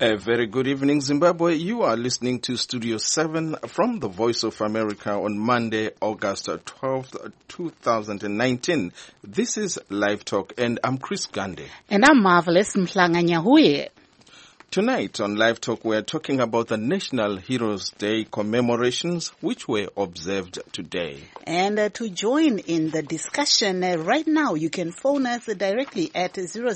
A very good evening, Zimbabwe. You are listening to Studio 7 from the Voice of America on Monday, August 12th, 2019. This is Live Talk, and I'm Chris Gandhi. And I'm Marvelous Mhlanga-Nyahuye. Tonight on Live Talk, we're talking about the National Heroes Day commemorations, which were observed today. And to join in the discussion right now, you can phone us directly at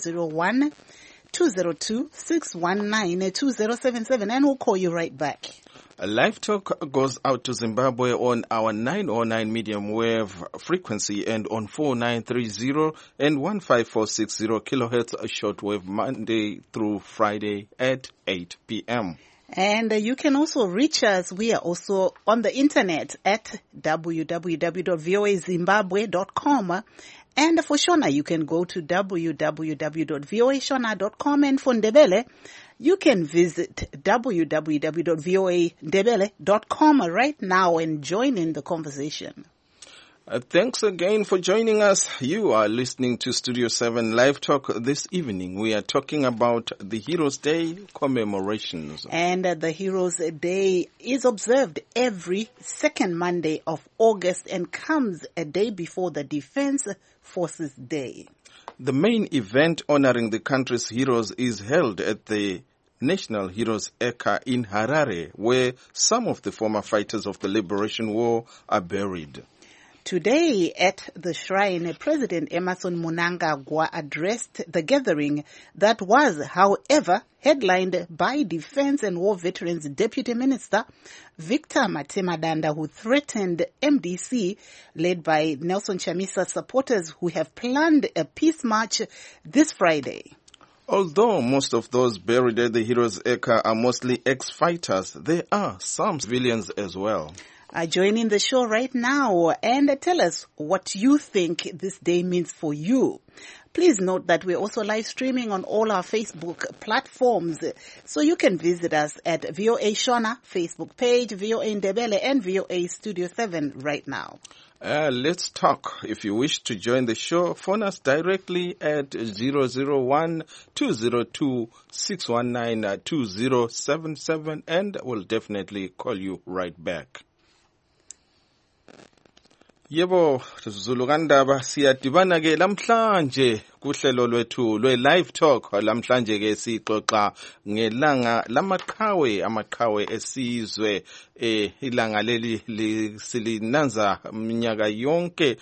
001-202-619-2077, and we'll call you right back. Live Talk goes out to Zimbabwe on our 909 medium wave frequency and on 4930 and 15460 kilohertz shortwave Monday through Friday at 8 p.m. And you can also reach us. We are also on the internet at www.voazimbabwe.com. And for Shona, you can go to www.voashona.com. And for Ndebele, you can visit www.voandebele.com right now and join in the conversation. Thanks again for joining us. You are listening to Studio 7 Live Talk. This evening we are talking about the Heroes Day commemorations. And the Heroes Day is observed every second Monday of August and comes a day before the Defense Forces Day. The main event honoring the country's heroes is held at the National Heroes Eka in Harare, where some of the former fighters of the Liberation War are buried. Today at the shrine, President Emmerson Mnangagwa addressed the gathering that was, however, headlined by Defense and War Veterans Deputy Minister Victor Matemadanda, who threatened MDC, led by Nelson Chamisa supporters who have planned a peace march this Friday. Although most of those buried at the Heroes Eka are mostly ex-fighters, there are some civilians as well. Join in the show right now and tell us what you think this day means for you. Please note that we're also live streaming on all our Facebook platforms, so you can visit us at VOA Shona Facebook page, VOA Ndebele, and VOA Studio 7 right now. Let's talk. If you wish to join the show, phone us directly at 001-202-619-2077 and we'll definitely call you right back. Yebo, Zulu Kandaba, siyadibana ke lamhlanje kuhlelo lwethu lwe-Live Talk. Lamhlanje ke sixoxa ngelanga amaqhawe esizwe, ilanga leli silinanza minyaka yonke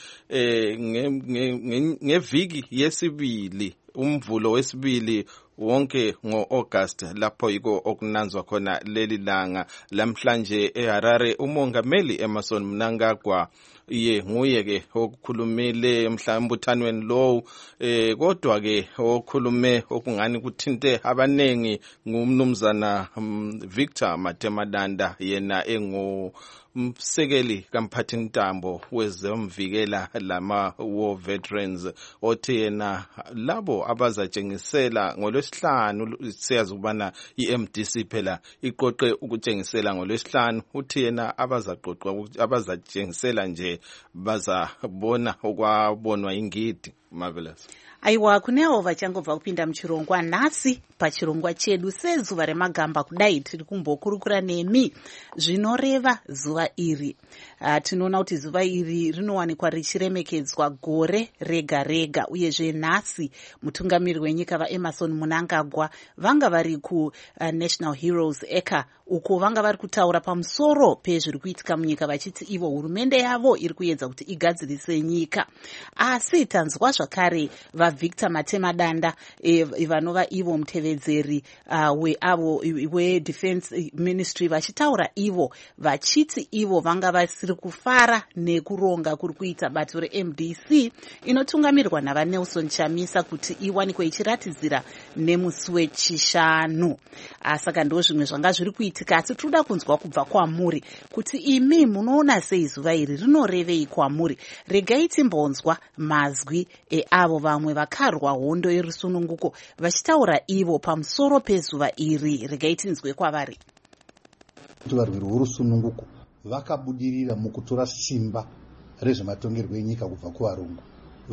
ngeviki yesibili, umvulo wesibili wonke ngo-August, lapho yiko okunanzwa khona leli langa. Lamhlanje eHarare umongameli Emmerson Mnangagwa nguye ke okukhulumile emhlambuthanweni lowo, kodwa ke okhulume okungani kuthinte abanengi ngumnumzana Victor Matemadanda, yena umsekeli kamphathintambo wezomvikela lama war veterans, othi yena labo abazatshengisela ngolwesihlanu, siyazi ukubana i-MDC phela iqoqe ukutshengisela ngolwesihlanu, uthi yena abazatshengisela nje bazabona okwabonwa ingidi. Marvelous. Aiwa, kunewo vachangobva kupinda muchirongwa nhasi pachirongwa chedu sezuva remagamba kudai tiri kumbokurukura nemi zvinoreva zuva iri. Tinoona kuti zuva iri rinowanikwa richiremekedzwa gore rega rega, uyezve nhasi mutungamiri wenyika vaEmmerson Mnangagwa vanga vari kuNational Heroes Eka, uko vanga vari kutaura pamusoro pezviri kuitika munyika, vachiti ivo hurumende yavo iri kuedza kuti igadzirise nyika. Asi tanzwa zvakare Victor Matemadanda, vanova ivo mutevedzeri we-Defense Ministry, vachitaura ivo vachiti ivo vanga vasiri kufara nekuronga kuri kuita bato reMDC inotungamirwa navaNelson Chamisa kuti iwanikwe ichiratidzira nemusi wechishanu. Saka ndo zvimwe zvanga zviri kuitika, asi toda kunzwa kubva kwamuri kuti imi munoona sei zuva iri rinorevei kwamuri. Regai timbonzwa mazwi eavo vamwe vakarwa hondo yerusununguko vachitaura ivo pamusoro pezuva iri. Regai tinzwe kwavari. Varwiri vorusununguko vakabudirira mukutora simba rezvematongerwo enyika kubva kuvarungu,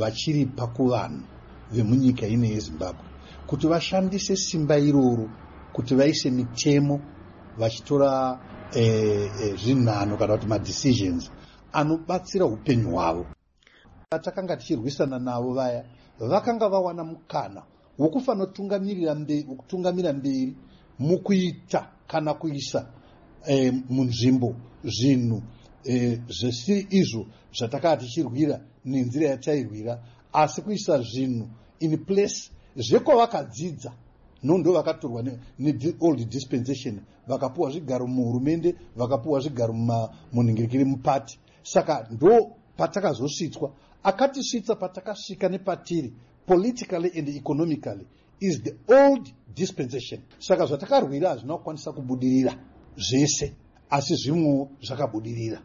vachiripa kuvanhu vemunyika ine yeZimbabwe kuti vashandise simba iroro kuti vaise mitemo vachitora zvinhano kana kuti madecisions anobatsira upenyu hwavo. Vatakanga tichirwisana navo vaya vakanga vawana mukana wokufanira kutungamira mberi mukuita kana kuisa munzvimbo zvinhu zvisiri izvo zvatakanga tichirwira nenzira yatairwira, asi kuisa zvinhu in place zvekwavakadzidza ndo vakatorwa neold dispensation vakapuwa zvigaro muhurumende, vakapuwa zvigaro munhingirikiri mupati. Saka ndo patakazosvitswa. Akatisvitsa patakasvika nepatiri politically and economically is the old dispensation. Saka zvatakarwira hazvina kukwanisa kubudirira zvese, asi zvimwe zvakabudirira.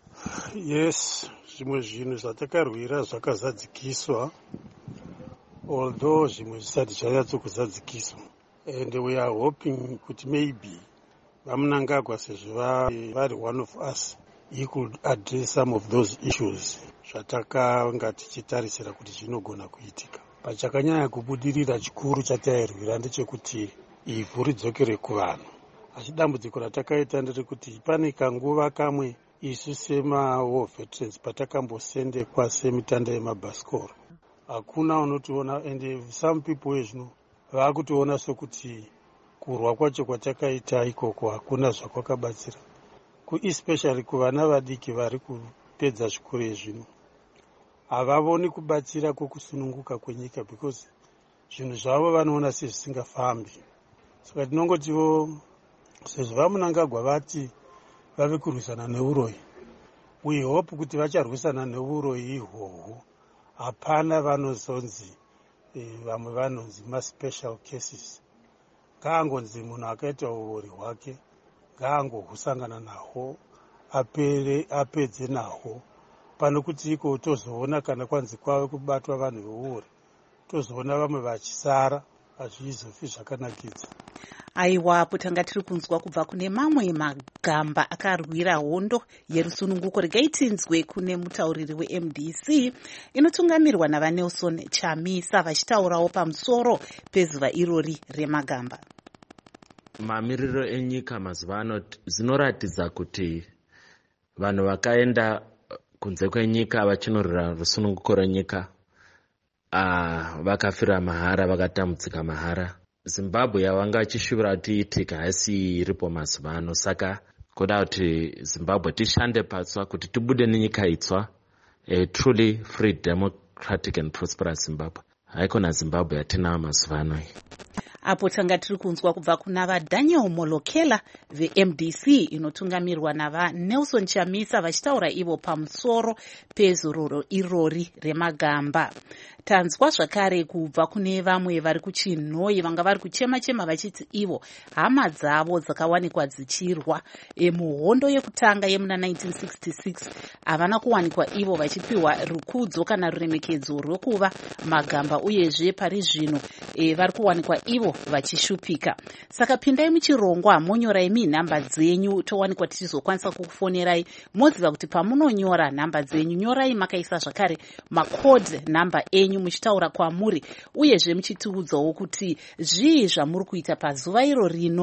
Yes, zvimwe zvinhu zvatakarwira zvakazadzikiswa, although zvimwe zvisati zvanyatsokuzadzikiswa, and we are hoping kuti maybe vamunangagwa sezvo vari one of us, he could address some of those issues zvatakanga tichitarisira kuti zvinogona kuitika. Pachakanyanya kubudirira chikuru chatairwira ndechekuti ivhu ridzokere kuvanhu. Asi dambudziko ratakaita nderekuti pane kanguva kamwe isu sema-war veterans patakambosendekwa semitanda yemabhasikoro, hakuna unotiona, and some people zvino vakutoona sokuti kurwa kwacho kwatakaita ikoko hakuna zvakwakabatsira, especially kuvana vadiki vari kupedza zvikoro zvino. Havavoni kubatsira kwokusununguka kwenyika because zvinhu zvavo vanoona sezvisingafambi. Saka tinongotivo sezvo vamunangagwa vati vave kurwisana neuroyi, we hope kuti vacharwisana neuroyi ihwohwo. Hapana vanozonzi vamwe vanonzi ma-special cases. Ngaangonzi munhu akaita uori hwake, ngaangohusangana nahwo, apedze nahwo. Pano kuti iko tozoona kana kwanzi kwave kubatwa vanhu veuori, tozoona vamwe vachisara, hazvizofi zvakanakidza. Aiwa, tanga tiri kunzwa kubva kune mamwe magamba akarwira hondo yerusununguko. Regai tinzwe kune mutauriri weMDC inotungamirwa navaNelson Chamisa vachitaurawo pamusoro pezuva irori remagamba. Mamiriro enyika mazuva ano zvinoratidza kuti vanhu vakaenda kunze kwenyika vachinorwira rusununguko renyika vakafira mahara, vakatambudzika mahara. Zimbabwe yavanga vachishuvira kuti iitika haisi iripo mazuva ano. Saka kuda kuti Zimbabwe tishande patsva kuti tibude nenyika itsva, a truly free, democratic and prosperous Zimbabwe. Haikona Zimbabwe yatinayo mazuva ano. Apo tanga tiri kunzwa kubva kuna vaDaniel Molokela veMDC inotungamirwa navaNelson Chamisa vachitaura ivo pamusoro pezororo irori remagamba. Tanzwa zvakare kubva kune vamwe vari kuChinhoyi vanga vari kuchema-chema vachiti ivo hama dzavo dzakawanikwa dzichirwa muhondo yekutanga yemuna 1966 havana kuwanikwa ivo vachipiwa rukudzo kana ruremekedzo rwekuva magamba, uyezve pari zvino vari kuwanikwa ivo vachishupika. Saka pindai muchirongwa monyorai nhamba dzenyu towanikwa tichizokwanisa kukufonerai. Moziva kuti pamunonyora nhamba dzenyu nyorai makaisa zvakare macode nhamba enyu muchitaura kwamuri, uyezve muchitiudzawo kuti zvii zvamuri kuita pazuva iro rino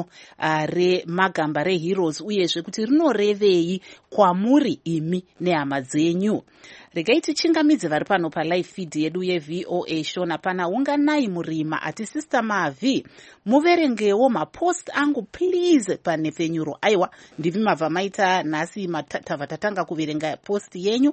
remagamba reHeroes, uyezve kuti rinorevei kwamuri imi nehama dzenyu. Regai tichingamidze vari pano palive feed yedu yeVOA Shona. Pana unganai murima ati Sister Mavi muverengewo mapost angu please panefenyuro. Aiwa, ndivi mabva maita nhasi tava tatanga kuverenga post yenyu.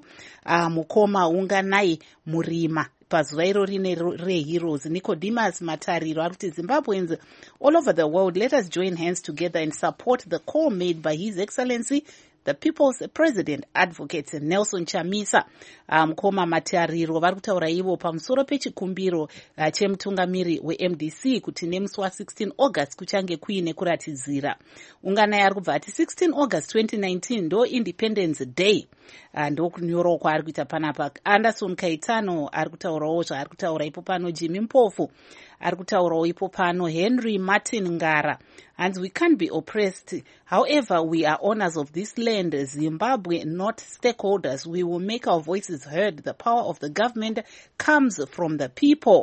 Mukoma unganai murima pazuva iro rine reHeroes. Nicodemus Matariro ari kuti Zimbabweans all over the world, let us join hands together and support the call made by His Excellency the People's President Advocate Nelson Chamisa. Mukoma Matariro vari kutaura ivo pamusoro pechikumbiro chemutungamiri weMDC kuti nemusi wa16 August kuchange kuine kuratidzira. Unganai ari kubva ati 16 August 2019 ndo Independence Day. Ndo kunyorwa kwaari kuita panapa. Anderson Kaitano ari kutaurawo zvaari kutaura ipo pano. Jimmy Mpofu ari kutaurawo ipo pano. Henry Martin Ngara and we can't be oppressed, however we are owners of this land, Zimbabwe not stakeholders. We will make our voices heard. The power of the government comes from the people.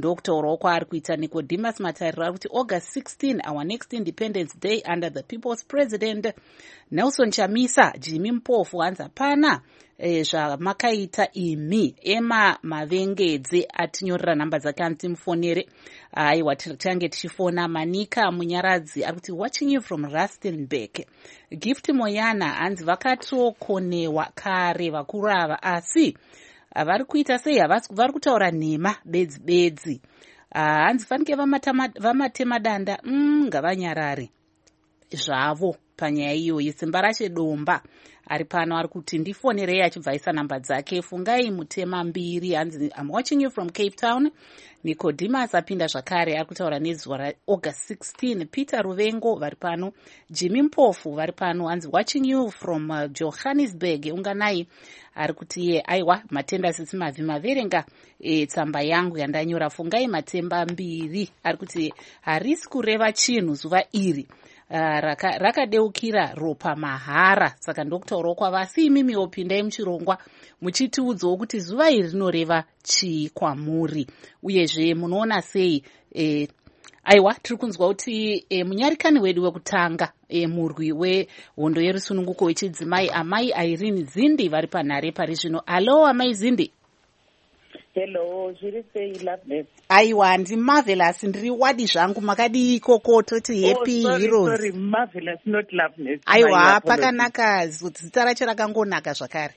ndokutaurawo kwaari kuita Nicodemus Matariro ari kuti August 16 our next independence day under the people's president. Nelson Chamisa, Jimmy Mpofu hanzi hapana zvamakaita imi. Emma Mavengedze atinyorera nhamba dzake anzi timufonere. Aiwa tichange tichifona. Manika Munyaradzi ari kuti watching you from Rustenburg. Gift Moyana hanzi vakatokonewa kare vakuru ava asi vari kuita sei vari kutaura nhema bedzi. Hanzi fanike vamatema danda ngavanyarare zvavo panyaya iyoyi. Simba Rashe Domba ari pano ari kuti ndifonerei achibva aisa nhamba dzake. Fungai Mutema Mbiri hanzi I'm watching you from Cape Town. Nicodemus apinda zvakare ari kutaura nezuva raAugust 16. Peter Ruvengo vari pano. Jimmy Mpofu vari pano hanzi watching you from Johannesburg. Unganai ari kuti ye aiwa matenda sisi mavhi maverenga tsamba yangu yandanyora. Fungai Matemba Mbiri ari kuti harisi kureva chinhu zuva iri rakadeukira ropa mahara. Saka ndokutaurawo kwava asi imimiwo pindai muchirongwa muchitiudzawo kuti zuva iri rinoreva chii kwamuri uyezve munoona sei. Aiwa tiri kunzwa kuti munyarikani wedu wekutanga murwi wehondo yerusununguko wechidzimai amai Irene Zindi vari panhare pari zvino. Halo amai Zindi. Hello, zviri sei Loveness? Aiwa ndimarvelous, ndiri wadi zvangu. Makadii ikoko toti happy heroes? Sorry, marvelous not Loveness. Aiwa pakanaka, zita racho rakangonaka zvakare.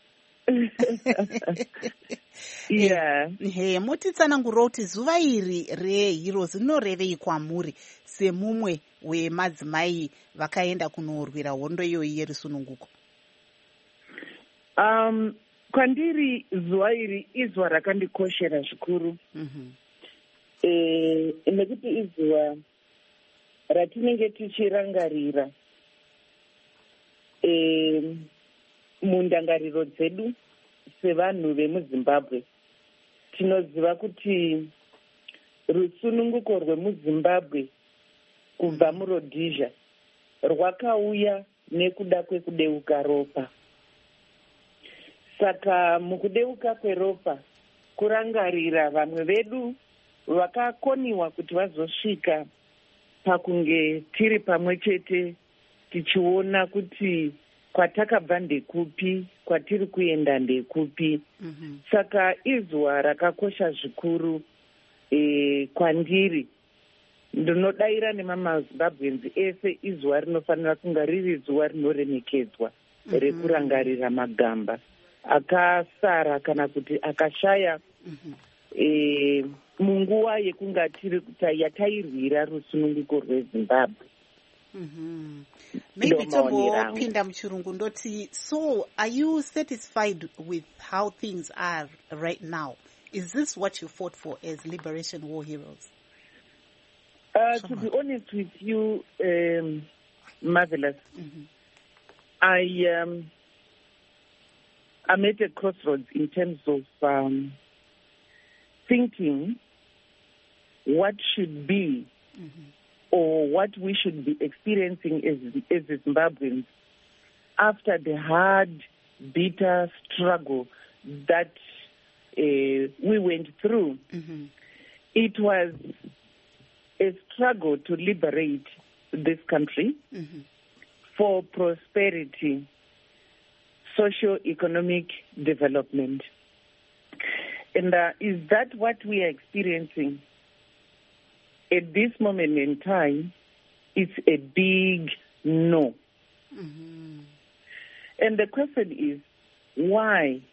Yeah. Mutitsanangurira kuti zuva iri reheroes rinorevei kwamuri semumwe wemadzimai vakaenda kunorwira hondo iyoyi yerusununguko? Kwandiri zuva iri izuva rakandikoshera zvikuru. Nekuti izuva ratinenge tichirangarira mundangariro dzedu sevanhu vemuZimbabwe. Tinoziva kuti rusununguko rwemuZimbabwe kubva muRhodesia rwakauya nekuda kwekudeuka ropa. Saka mukudeuka kweropa kurangarira vamwe vedu vakakoniwa kuti vazosvika pakunge tiri pamwe chete tichiona kuti kwatakabva ndekupi, kwatiri kuenda ndekupi. Saka izuva rakakosha zvikuru kwandiri. Ndinodayira nemamaZimbabweans ese izuva rinofanira kunga riri zuva rinoremekedzwa rekurangarira magamba akasara kana kuti akashaya munguva yekunga tiri yatairwira rusununguko rweZimbabwe. Maybe tombopinda muchirungu ndoti, so are you satisfied with how things are right now? Is this what you fought for as Liberation War heroes? To be honest with you, Marvelous, I'm at a crossroads in terms of thinking what should be or what we should be experiencing as Zimbabweans after the hard, bitter struggle that we went through. It was a struggle to liberate this country for prosperity, socio-economic development. And is that what we are experiencing at this moment in time? It's a big no. And the question is, why?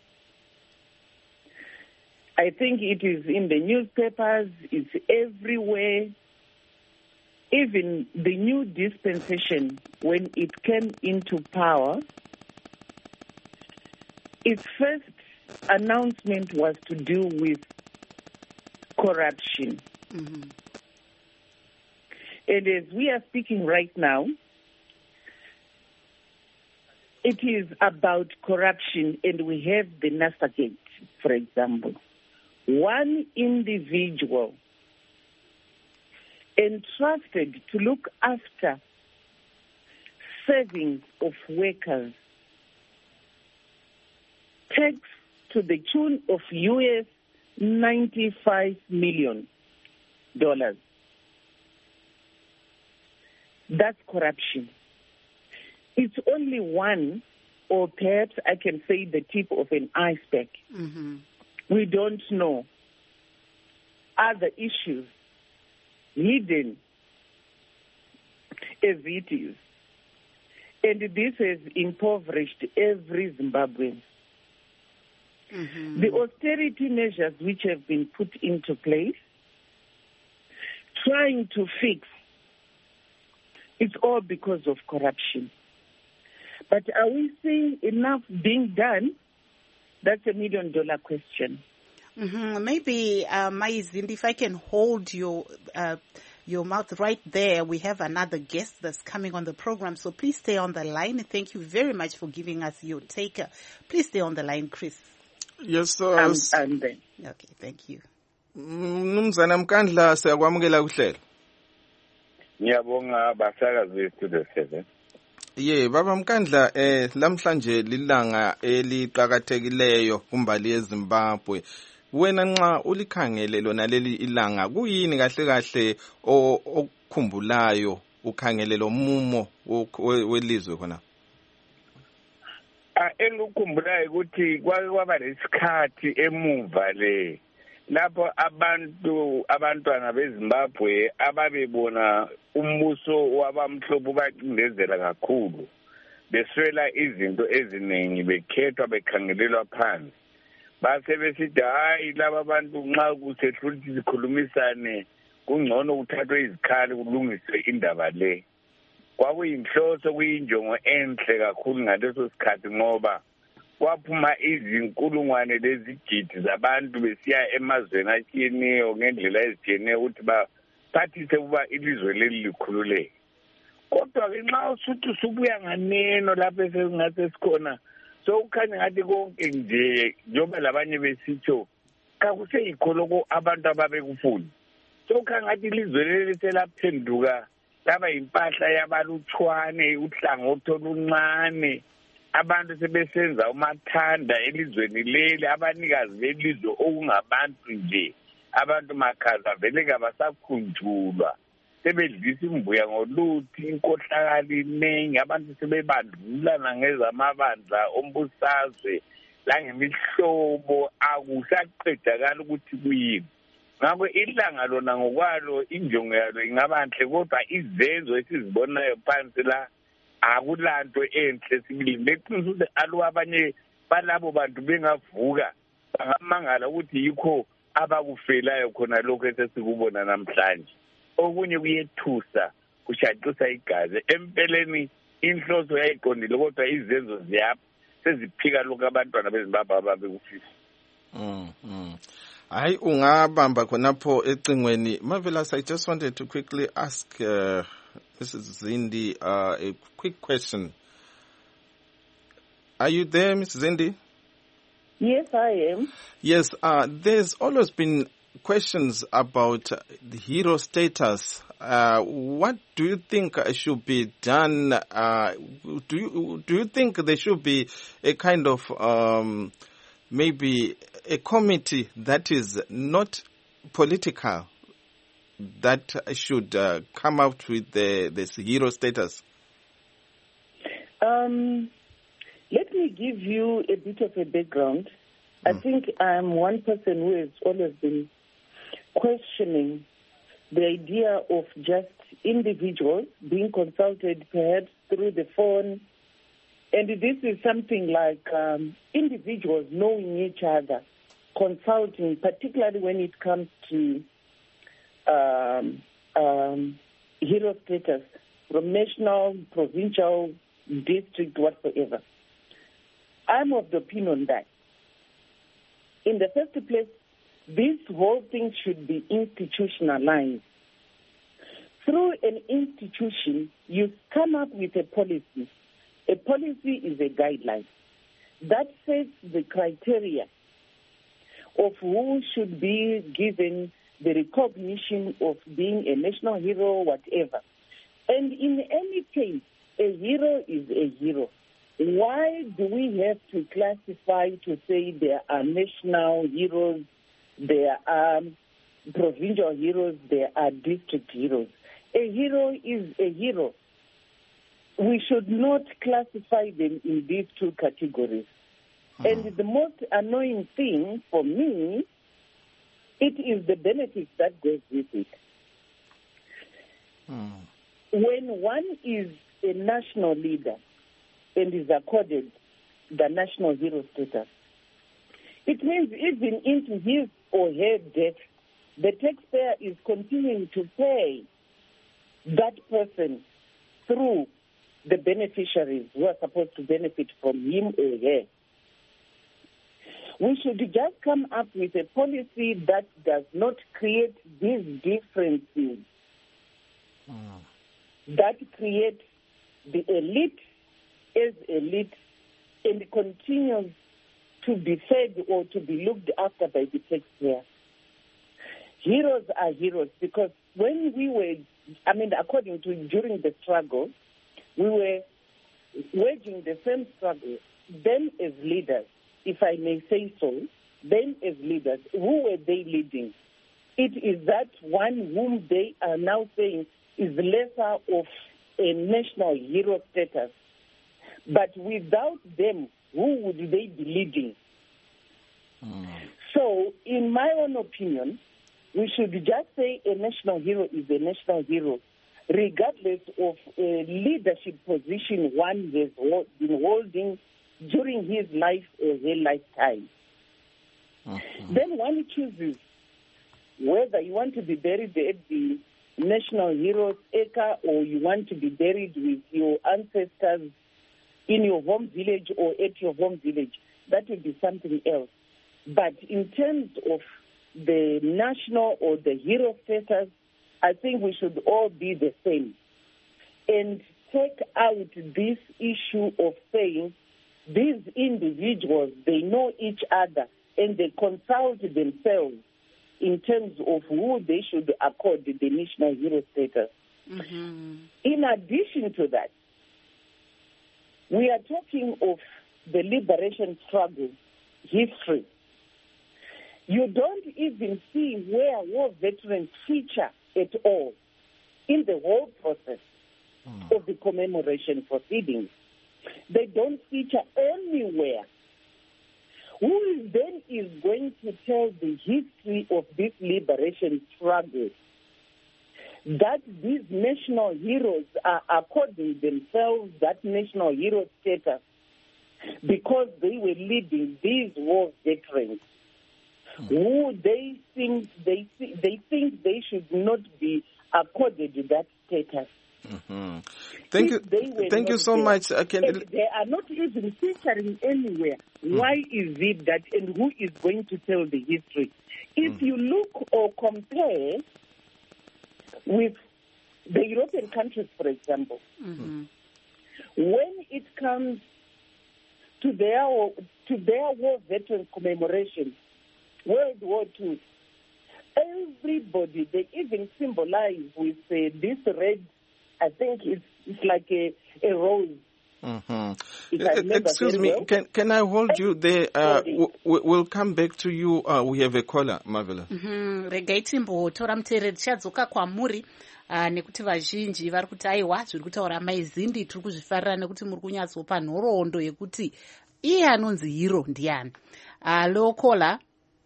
I think it is in the newspapers, it's everywhere. Even the new dispensation, when it came into power, its first announcement was to do with corruption. And as we are speaking right now, it is about corruption, and we have the NASA Gate, for example. One individual entrusted to look after savings of workers takes to the tune of US $95 million. That's corruption. It's only one, or perhaps I can say the tip of an iceberg. Mm-hmm. We don't know other issues hidden as it is. And this has impoverished every Zimbabwean. Mm-hmm. The austerity measures which have been put into place, trying to fix, it's all because of corruption. But are we seeing enough being done? That's $1 million question. Mm-hmm. Maybe, Maizindi, if I can hold your mouth right there. We have another guest that's coming on the program, so please stay on the line. Thank you very much for giving us your take. Please stay on the line, Chris. Yes, sir. I'm there. Okay, thank you. Mnumzana Mkandla, siyakwamukela kuhlelo. Ngiyabonga basakazi bethu the 7. Ye, baba Mkandla, lamhlanje lilanga eliqhakathekileyo kumbali yeZimbabwe. Wena nxa ulikhangele lona leli ilanga, kuyini kahle kahle okukhumbulayo ukhangele lo mumo welizwe khona? Engikukhumbulayo ukuthi kwake kwaba lesikhathi emuva le lapho abantwana beZimbabwe ababebona umbuso wabamhlophe bacindezela kakhulu, beswela izinto eziningi, bekhethwa bekhangelelwa phansi. Base besithi hayi laba bantu nxa kusehlula ukuthi sikhulumisane kungcono kuthathwe izikhali kulungiswe indaba le. Kwakuyinhloso, kuyinjongo enhle kakhulu ngaleso sikhathi ngoba kwaphuma izinkulungwane lezigidi zabantu besiya emazweni atshiyeneyo ngendlela ezitshiyeneyo ukuthi baphathise ukuba ilizwe leli likhululeke. Kodwa-ke nxa usuthi usubuya nganeno lapho esesingathi sikhona, so ukhanya ngathi konke nje njengoba labanye besitsho kakuseyikho lokho abantu ababekufuna. So ukhanya ngathi ilizwe leli selaphenduka laba impahla yabalutshwane, uhlangothi oluncane. Abantu sebesenza umathanda elizweni leli, abanikazi belizwe okungabantu nje, abantu makhaza vele kabasakhunjulwa, sebedlisa imbuya ngoluthi, inkohlakalo iningi, abantu sebebandlulana ngezamabandla ombusazwe langemihlobo, akusaqedakala ukuthi kuyini. Ngakho ilanga lona ngokwalo injongo yalo ingabanhle, kodwa izenzo esizibonayo phansi la akulanto enhle sibili. Beqiniso ukuthi alo abanye balabo bantu bengavuka bangamangala ukuthi yikho abakufelayo khona lokho esesikubona namhlanje. Okunye kuyethusa, kushaqisa igazi. Empeleni inhloso yayiqondile, kodwa izenzo ziyapha seziphika lokho abantwana beZimbabwe ababekufisa. Hayi ungabamba khonapho ecingweni. Marvelous, I just wanted to quickly ask Mrs. Zindi a quick question. Are you there, Mrs. Zindi? Yes, I am. Yes, there's always been questions about the hero status. What do you think should be done? Do you think there should be a kind of maybe a committee that is not political that should come out with this hero status? Let me give you a bit of a background. I think I'm one person who has always been questioning the idea of just individuals being consulted perhaps through the phone. And this is something like individuals knowing each other, consulting, particularly when it comes to hero status from national, provincial, district, whatsoever. I'm of the opinion that, in the first place, this whole thing should be institutionalized. Through an institution, you come up with a policy. A policy is a guideline that sets the criteria of who should be given the recognition of being a national hero, whatever. And in any case, a hero is a hero. Why do we have to classify to say there are national heroes there are provincial heroes, there are district heroes. A hero is a hero. We should not classify them in these two categories. And the most annoying thing for me, it is the benefits that goes with it. When one is a national leader and is accorded the national hero status, it means even into his or her death, the taxpayer is continuing to pay that person through the beneficiaries who are supposed to benefit from him or her. We should just come up with a policy that does not create these differences, that creates the elite as elite and continues to be fed or to be looked after by the taxpayer. Heroes are heroes because when we were, according to during the struggle, we were waging the same struggle. Them as leaders, if I may say so, them as leaders, who were they leading? It is that one whom they are now saying is lesser of a national hero status. But without them, who would they be leading? So, in my own opinion, we should just say a national hero is a national hero, regardless of a leadership position one has been holding during his life or her lifetime. Then one chooses whether you want to be buried at the National Heroes Acre or you want to be buried with your ancestors in your home village or at your home village. That would be something else. But in terms of the national or the hero status, I think we should all be the same. And take out this issue of saying these individuals, they know each other and they consult themselves in terms of who they should accord the national hero status. In addition to that, we are talking of the liberation struggle history. You don't even see where war veterans feature at all in the whole process of the commemoration proceedings. They don't feature anywhere. Who then is going to tell the history of this liberation struggle? That these national heroes are according themselves that national hero status because they were leading these war veterans who they think they should not be accorded that status. Thank you so much. They are not even featuring anywhere. Why is it that, and who is going to tell the history? If you look or compare with the European countries, for example, when it comes to their war veteran commemoration, World War II, everybody, they even symbolize with this red, I think it's like a rose. Excuse me, well. Can I hold you there? We'll come back to you. We have a caller, Marvela. Regai timbotora muteereri tichadzoka kwamuri nekuti vazhinji vari kuti aiwa zviri kutaura maizindi tiri kuzvifarira nekuti muri kunyatsopa nhoroondo yekuti iye anonzi hiro ndiani. Halo kola.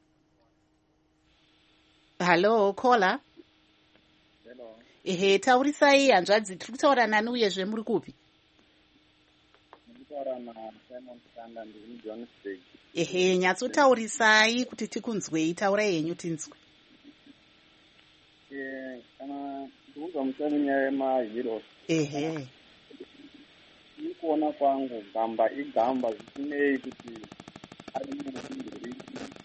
Halo kola. Ehe, taurisai hanzvadzi, tiri kutaura nani uyezve muri kupi? Ehe, nyatsotaurisai kuti tikunzwei, taurai henyu tinzwe. Kana ndikuuza musana nyaya yemaheroes. Ehe. Nikuona kwangu gamba igamba zvisinei kuti ari munhu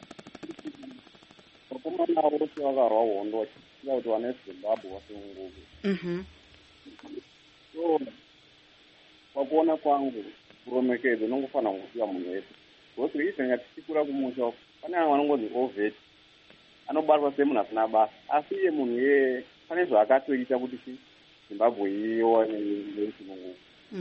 vakomana vose vakarwa hondo vachiziva kuti vana vezimbabwe vasununguke. So pakuona kwangu kuromekedza unongofanira kuziva munhu wese because izvenga tichikura kumusha pane vamwe vanongonzi oveti anobatwa semunhu asina basa asi iye munhu iyeye pane zvaakatoita kuti zimbabwe iwane nechisununguke.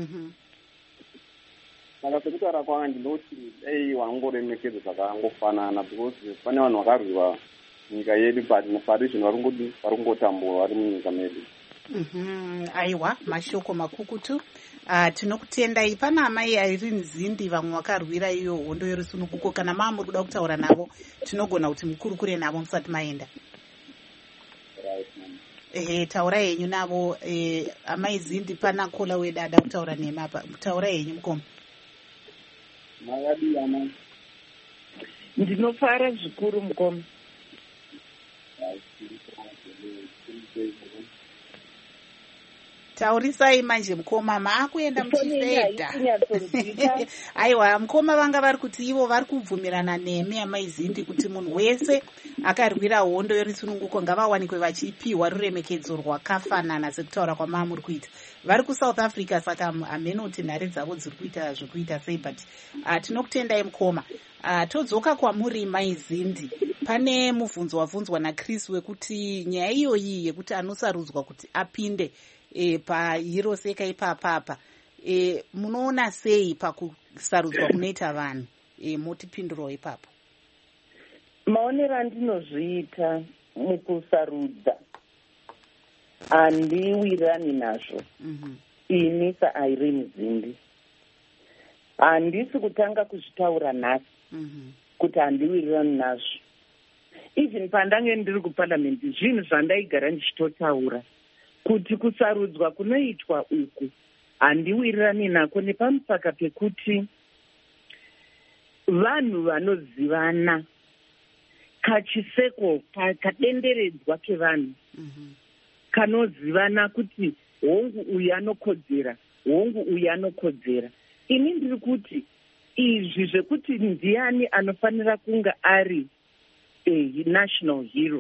Saka sekutaura kwanga ndinoti dai vanongoremekedza zvakangofanana because pane vanhu vakarwiwa nyika yedu pari zvino vari kungotambura vari munyika medu. Aiwa, mashoko makukutu. Tinokutendai. Pana amai Irene Zindi vamwe vakarwira iyo hondo yerusununguko. Kana muri kuda kutaura navo tinogona kuti mukurukure navo musati maenda. Taura yenyu navo. Amai Zindi, pana kola wedu ada kutaura nemi apa. Taura yenyu mukoma. Mayadiyana. Ndinofara zvikuru mukoma. Taurisai manje mukoma, maakuenda muchifedha. Aiwa, mukoma vanga vari kuti ivo vari kubvumirana nemi amai Zindi kuti munhu wese akarwira hondo yerusununguko ngavawanikwe vachipiwa ruremekedzo rwakafanana sekutaura kwamamuri kuita. Vari kuSouth Africa, saka amenoti nhare dzavo dziri kuita zvekuita sei, but tinokutendai mukoma. Todzoka kwamuri mai Zindi. Pane mubvunzo wabvunzwa naChris wekuti nyaya iyoyi yekuti anosarudzwa kuti apinde pahiro seka ipapapa, munoona sei pakusarudzwa kunoita vanhu? Motipindurawo ipapo. Maonero andinozviita mukusarudza handiwirirani nazvo. Ini saIrene Zindi handisi kutanga kuzvitaura nhasi kuti handiwirirani nazvo. Even pandange ndiri kuparliament, zvinhu zvandaigara ndichitotaura kuti kusarudzwa kunoitwa uku handiwirirani nako, nepamusaka pekuti vanhu vanozivana kachiseko kadenderedzwa kevanhu kanozivana kuti hongu uyu anokodzera, hongu uyu anokodzera. Ini ndiri kuti izvi zvekuti ndiani anofanira kunga ari national hero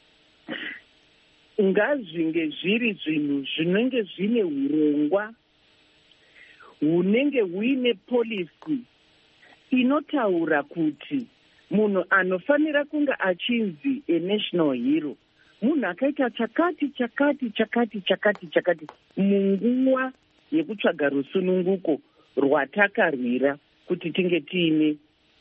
ngazvinge zviri zvinhu zvinenge zvine urongwa hunenge huine polisi inotaura kuti munhu anofanira kunga achinzi national hero munhu akaita chakati munguva yekutsvaga rusununguko rwatakarwira kuti tinge tiine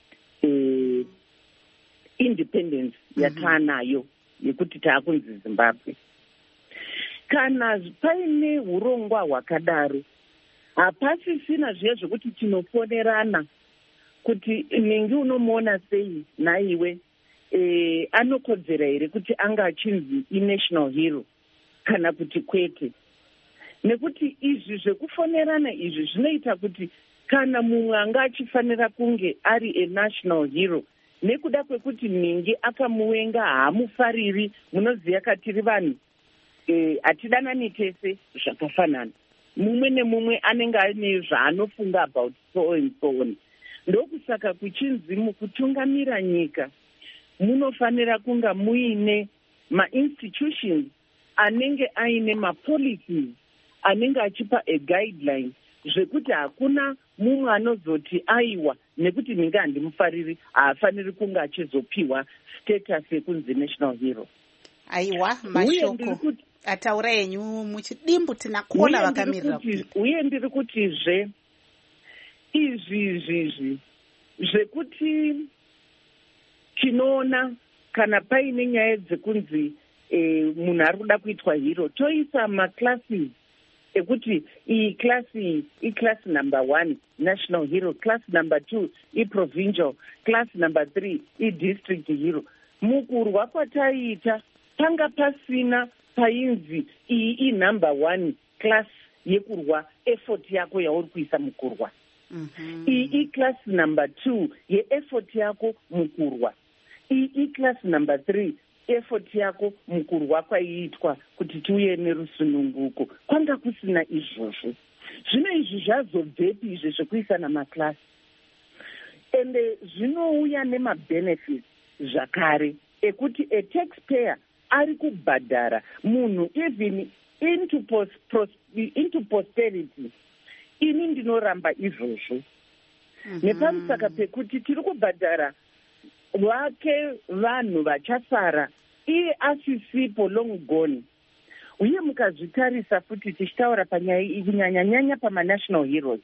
independence yataanayo yekuti taakunzi Zimbabwe. Kana paine urongwa hwakadaro, hapasisina zviya zvokuti tinofonerana kuti ningi unomuona sei naiwe anokodzera here kuti anga achinzi national hero kana kuti kwete. Nekuti izvi zvekufonerana izvi zvinoita kuti kana mumwe anga achifanira kunge ari national hero, nekuda kwekuti ningi akamuvenga haamufariri, munoziva katiri vanhu hatidanani tese zvakafanana, mumwe nemumwe anenge ane zvaanofunga about so and so on. Ndokusaka kuchinzi mukutungamira nyika munofanira kunga muine mainstitutions anenge aine mapolicies anenge achipa guideline zvekuti hakuna mumwe anozoti aiwa nekuti ninge handimufariri haafaniri kunge achizopiwa status yekunzi national hero. Aiwa, mashoko ataura yenyu muchidimbu tina kola vakamirira. Uye ndiri kutizve izvi zvekuti tinoona kana paine nyaya dzekunzi munhu ari kuda kuitwa hero, toisa maclasses ekuti iyi klasi iklasi number 1 national hero, class number 2 iprovincial, class number 3 idistrict hero. Mukurwa kwataiita panga pasina painzi iyi inumber 1 class yekurwa effort yako yauri kuisa mukurwa. Iyi iclass number 2 yeeffort yako mukurwa. Iyi iclass number 3 effort yako mukurwa kwaiitwa kuti tiuye nerusununguko. Kwanga kusina izvozvo. Zvino izvi zvazobvepi izvi zvekuisa namaklasi? Ende zvinouya nemabenefits zvakare ekuti taxpayer ari kubhadhara munhu even into posterity. Ini ndinoramba izvozvo. Nepamusaka pekuti tiri kubhadhara vake vanhu vachasara iye asisipo long gone. Uye mukazvitarisa futi tichitaura panyaya kunyanya pamanational heroes,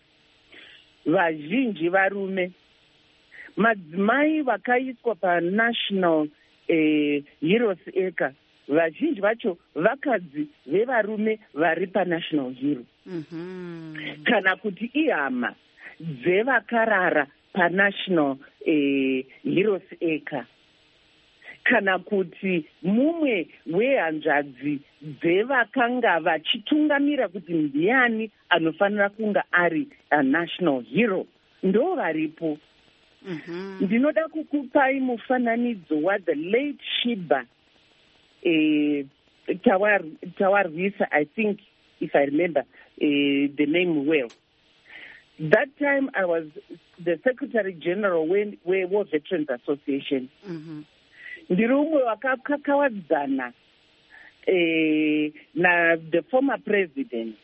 vazhinji varume, madzimai vakaiswa panational Heroes Acre, vazhinji vacho vakadzi vevarume vari panational hero. Kana kuti ihama dzevakarara panational Heroes Acre. Kana kuti mumwe wehanzvadzi dzevakanga vachitungamira kuti ndiani anofanira kunga ari a national hero ndo varipo. Ndinoda kukupai mufananidzo wa the late Shiba Tawarwisa, I think, if I remember the name well. That time I was the Secretary General War Veterans Association. Ndiri umwe wakakakawadzana na the former president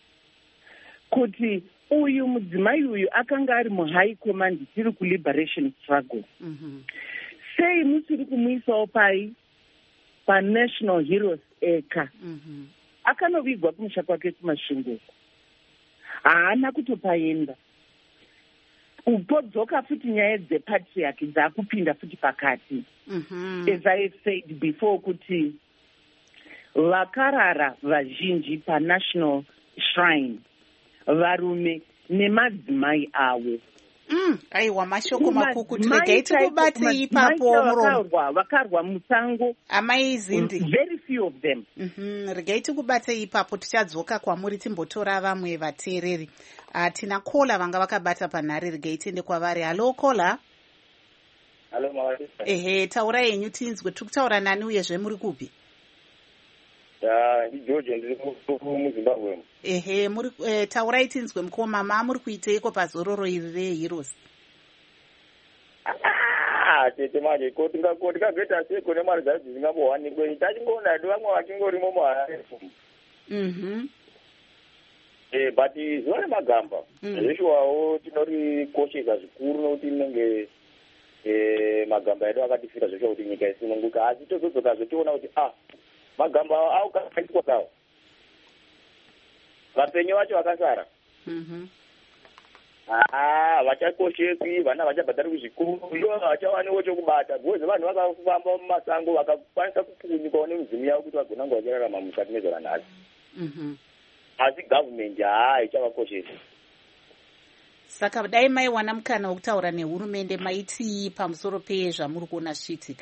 kuti uyu mudzimai uyu akanga ari muhigh command tiri kuliberation struggle. Sei musiri kumuisawo national Heroes Acre? Akanovigwa kumusha kwake kumasvingo, haana kutopaenda. Upodzoka futi nyaya dzepatriarchy dzakupinda futi pakati. As I said before, kuti vakarara vazhinji panational shrine varume nemadzimai avo. Aiwa, mashoko makukutu. Regai tikubate ipapo vakarwa musango. Amazing. Very few of them. Regai tikubate ipapo, tichadzoka kwamuri timbotora vamwe vateereri. Tina kola vanga vakabata panhare, regai tiende kwavari. Hello kola. Hello Mawarisa. Ehe, taura yenyu tinzwe. Tiri kutaura nani uyezve muri kupi? George ndiri muZimbabwe. Ehe, muri taurai tinzwe mukoma. Muri kuiteiko pazororo iri reHeroes? Tete manje koti ngageta seko nemari dzacho dzisingambowanikwe. Tachingoona vamwe vachingorimo muHarare. But zuva remagamba zveshuwawo tinorikoshesa zvikuru nokuti inenge magamba edu akatifira zveshuwa kuti nyika isununguka. Asi tozodzoka zotiona kuti magamba aukaitwa kawo vapenyu vacho vakasara vachakosheswi, vana vachabhadhari kuzvikuru, ivo vachawaniwo chokubata bhozi. Vanhu vakafamba mumasango vakakwanisa kupukunyikawo nemizimu yavo kuti vagona kunge vachirarama mukati mezvakanhasi. Asi gavhumendi ichavakoshesa. Saka dai maiwana mukana wokutaura nehurumende, maitii pamusoro pezvamuri kuona zvichiitika?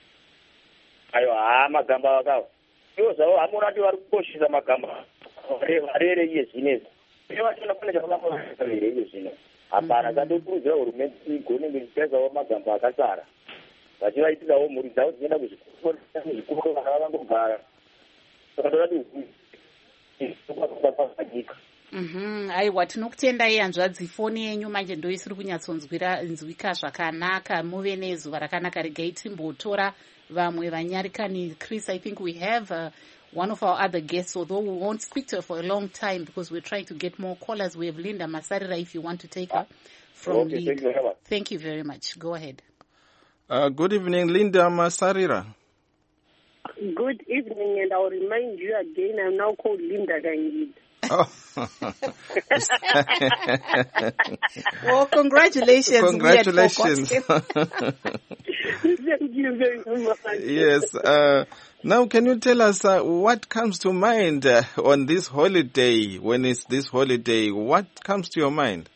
Aiwa, magamba vakawo ivo zvavo hamuona kuti vari kukoshesa magamba varere iye zvinezvi. Vachona kune chakavaere iye zvino. Hapana, kandokurudzira hurumende igonenge ichitaisawo magamba akasara, vachivaitirawo mhuri dzavo dzichienda kuzvikoro vana vavangogara. Saka toda nyika. Aiwa, tinokutendai hanzvadzi. Foni yenyu manje ndo isiri kunyatsonzwika zvakanaka. Muve nezuva rakanaka. Regai timbotora vamwe vanyarikani. Chris, I think we have one of our other guests, although we won't speak to her for a long time because we're trying to get more callers. We have Linda Masarira, if you want to take her from League. Thank you very much. Go ahead. Good evening, Linda Masarira. Good evening, and I'll remind you again, I'm now called Linda Gangid. Oh. Well, congratulations. Congratulations. Thank you very much. Yes. Now, can you tell us what comes to mind on this holiday? When it's this holiday, what comes to your mind?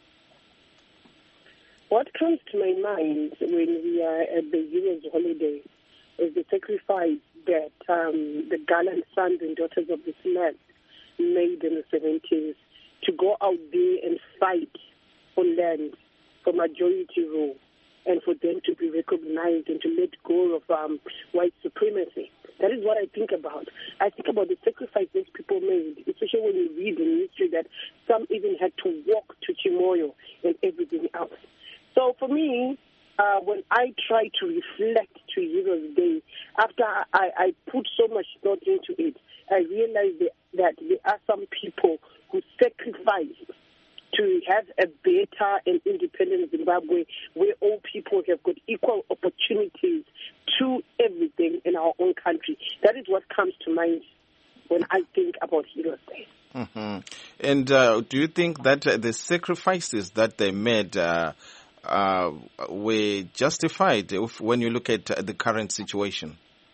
What comes to my mind when we are at the Heroes holiday is the sacrifice that the gallant sons and daughters of this land made in the 70s to go out there and fight for land, for majority rule, and for them to be recognized and to let go of white supremacy. That is what I think about. I think about the sacrifice these people made, especially when you read in history that some even had to walk to Chimoyo and everything else. So for me, when I try to reflect to Heroes Day, after I put so much thought into it, I realized that there are some people who sacrifice to have a better and independent Zimbabwe where all people have got equal opportunities to everything in our own country. That is what comes to mind when I think about Heroes Day. And do you think that the sacrifices that they made were justified when you look at the current situation?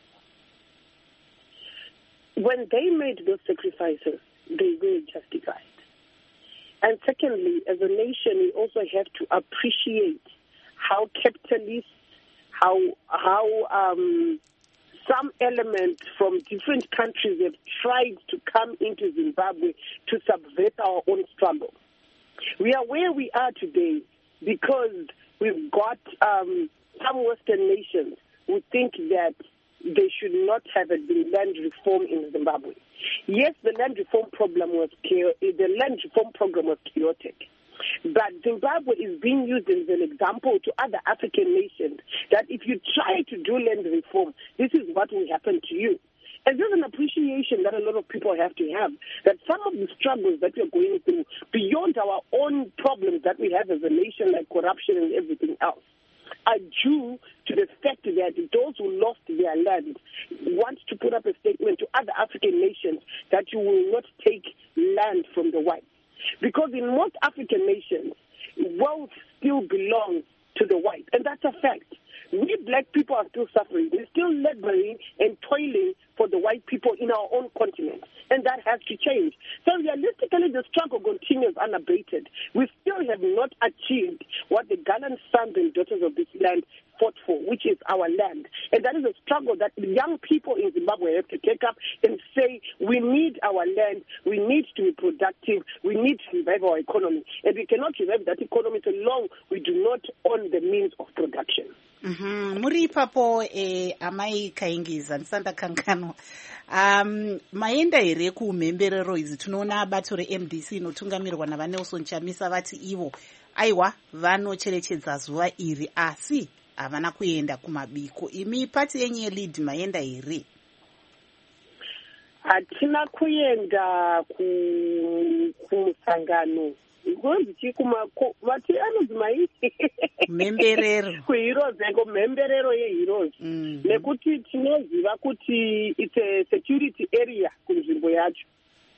When they made those sacrifices, they were justified. And secondly, as a nation, we also have to appreciate how capitalists, how some elements from different countries have tried to come into Zimbabwe to subvert our own struggle. We are where we are today because we've got some Western nations who think that there should not have been land reform in Zimbabwe. Yes, the land reform program was chaotic. But Zimbabwe is being used as an example to other African nations that if you try to do land reform, this is what will happen to you. And there's an appreciation that a lot of people have to have, that some of the struggles that we're going through, beyond our own problems that we have as a nation, like corruption and everything else, are due to the fact that those who lost their land want to put up a statement to other African nations that you will not take land from the whites. Because in most African nations, wealth still belongs to the whites, and that's a fact. We black people are still suffering. We're still laboring and toiling for the white people in our own continent, and that has to change. So realistically, the struggle continues unabated. We still have not achieved what the gallant sons and daughters of this land fought for, which is our land. And that is a struggle that young people in Zimbabwe have to take up and say, we need our land, we need to be productive, we need to revive our economy. And we cannot revive that economy so long we do not own the means of production. Muri ipapo amai kaingiza ndisanda kanganwa maenda here kumhemberero idzi tunoona bato reMDC inotungamirwa navanelson Chamisa vati ivo aiwa vanocherechedza zuva iri asi havana kuenda kumabiko. Imi pati yenyu yelead maenda here? Hatina kuenda kumusangano vati anodzimai mhemberero kuheroes mhemberero yeheroes nekuti tinoziva kuti it's a security area kunzvimbo yacho.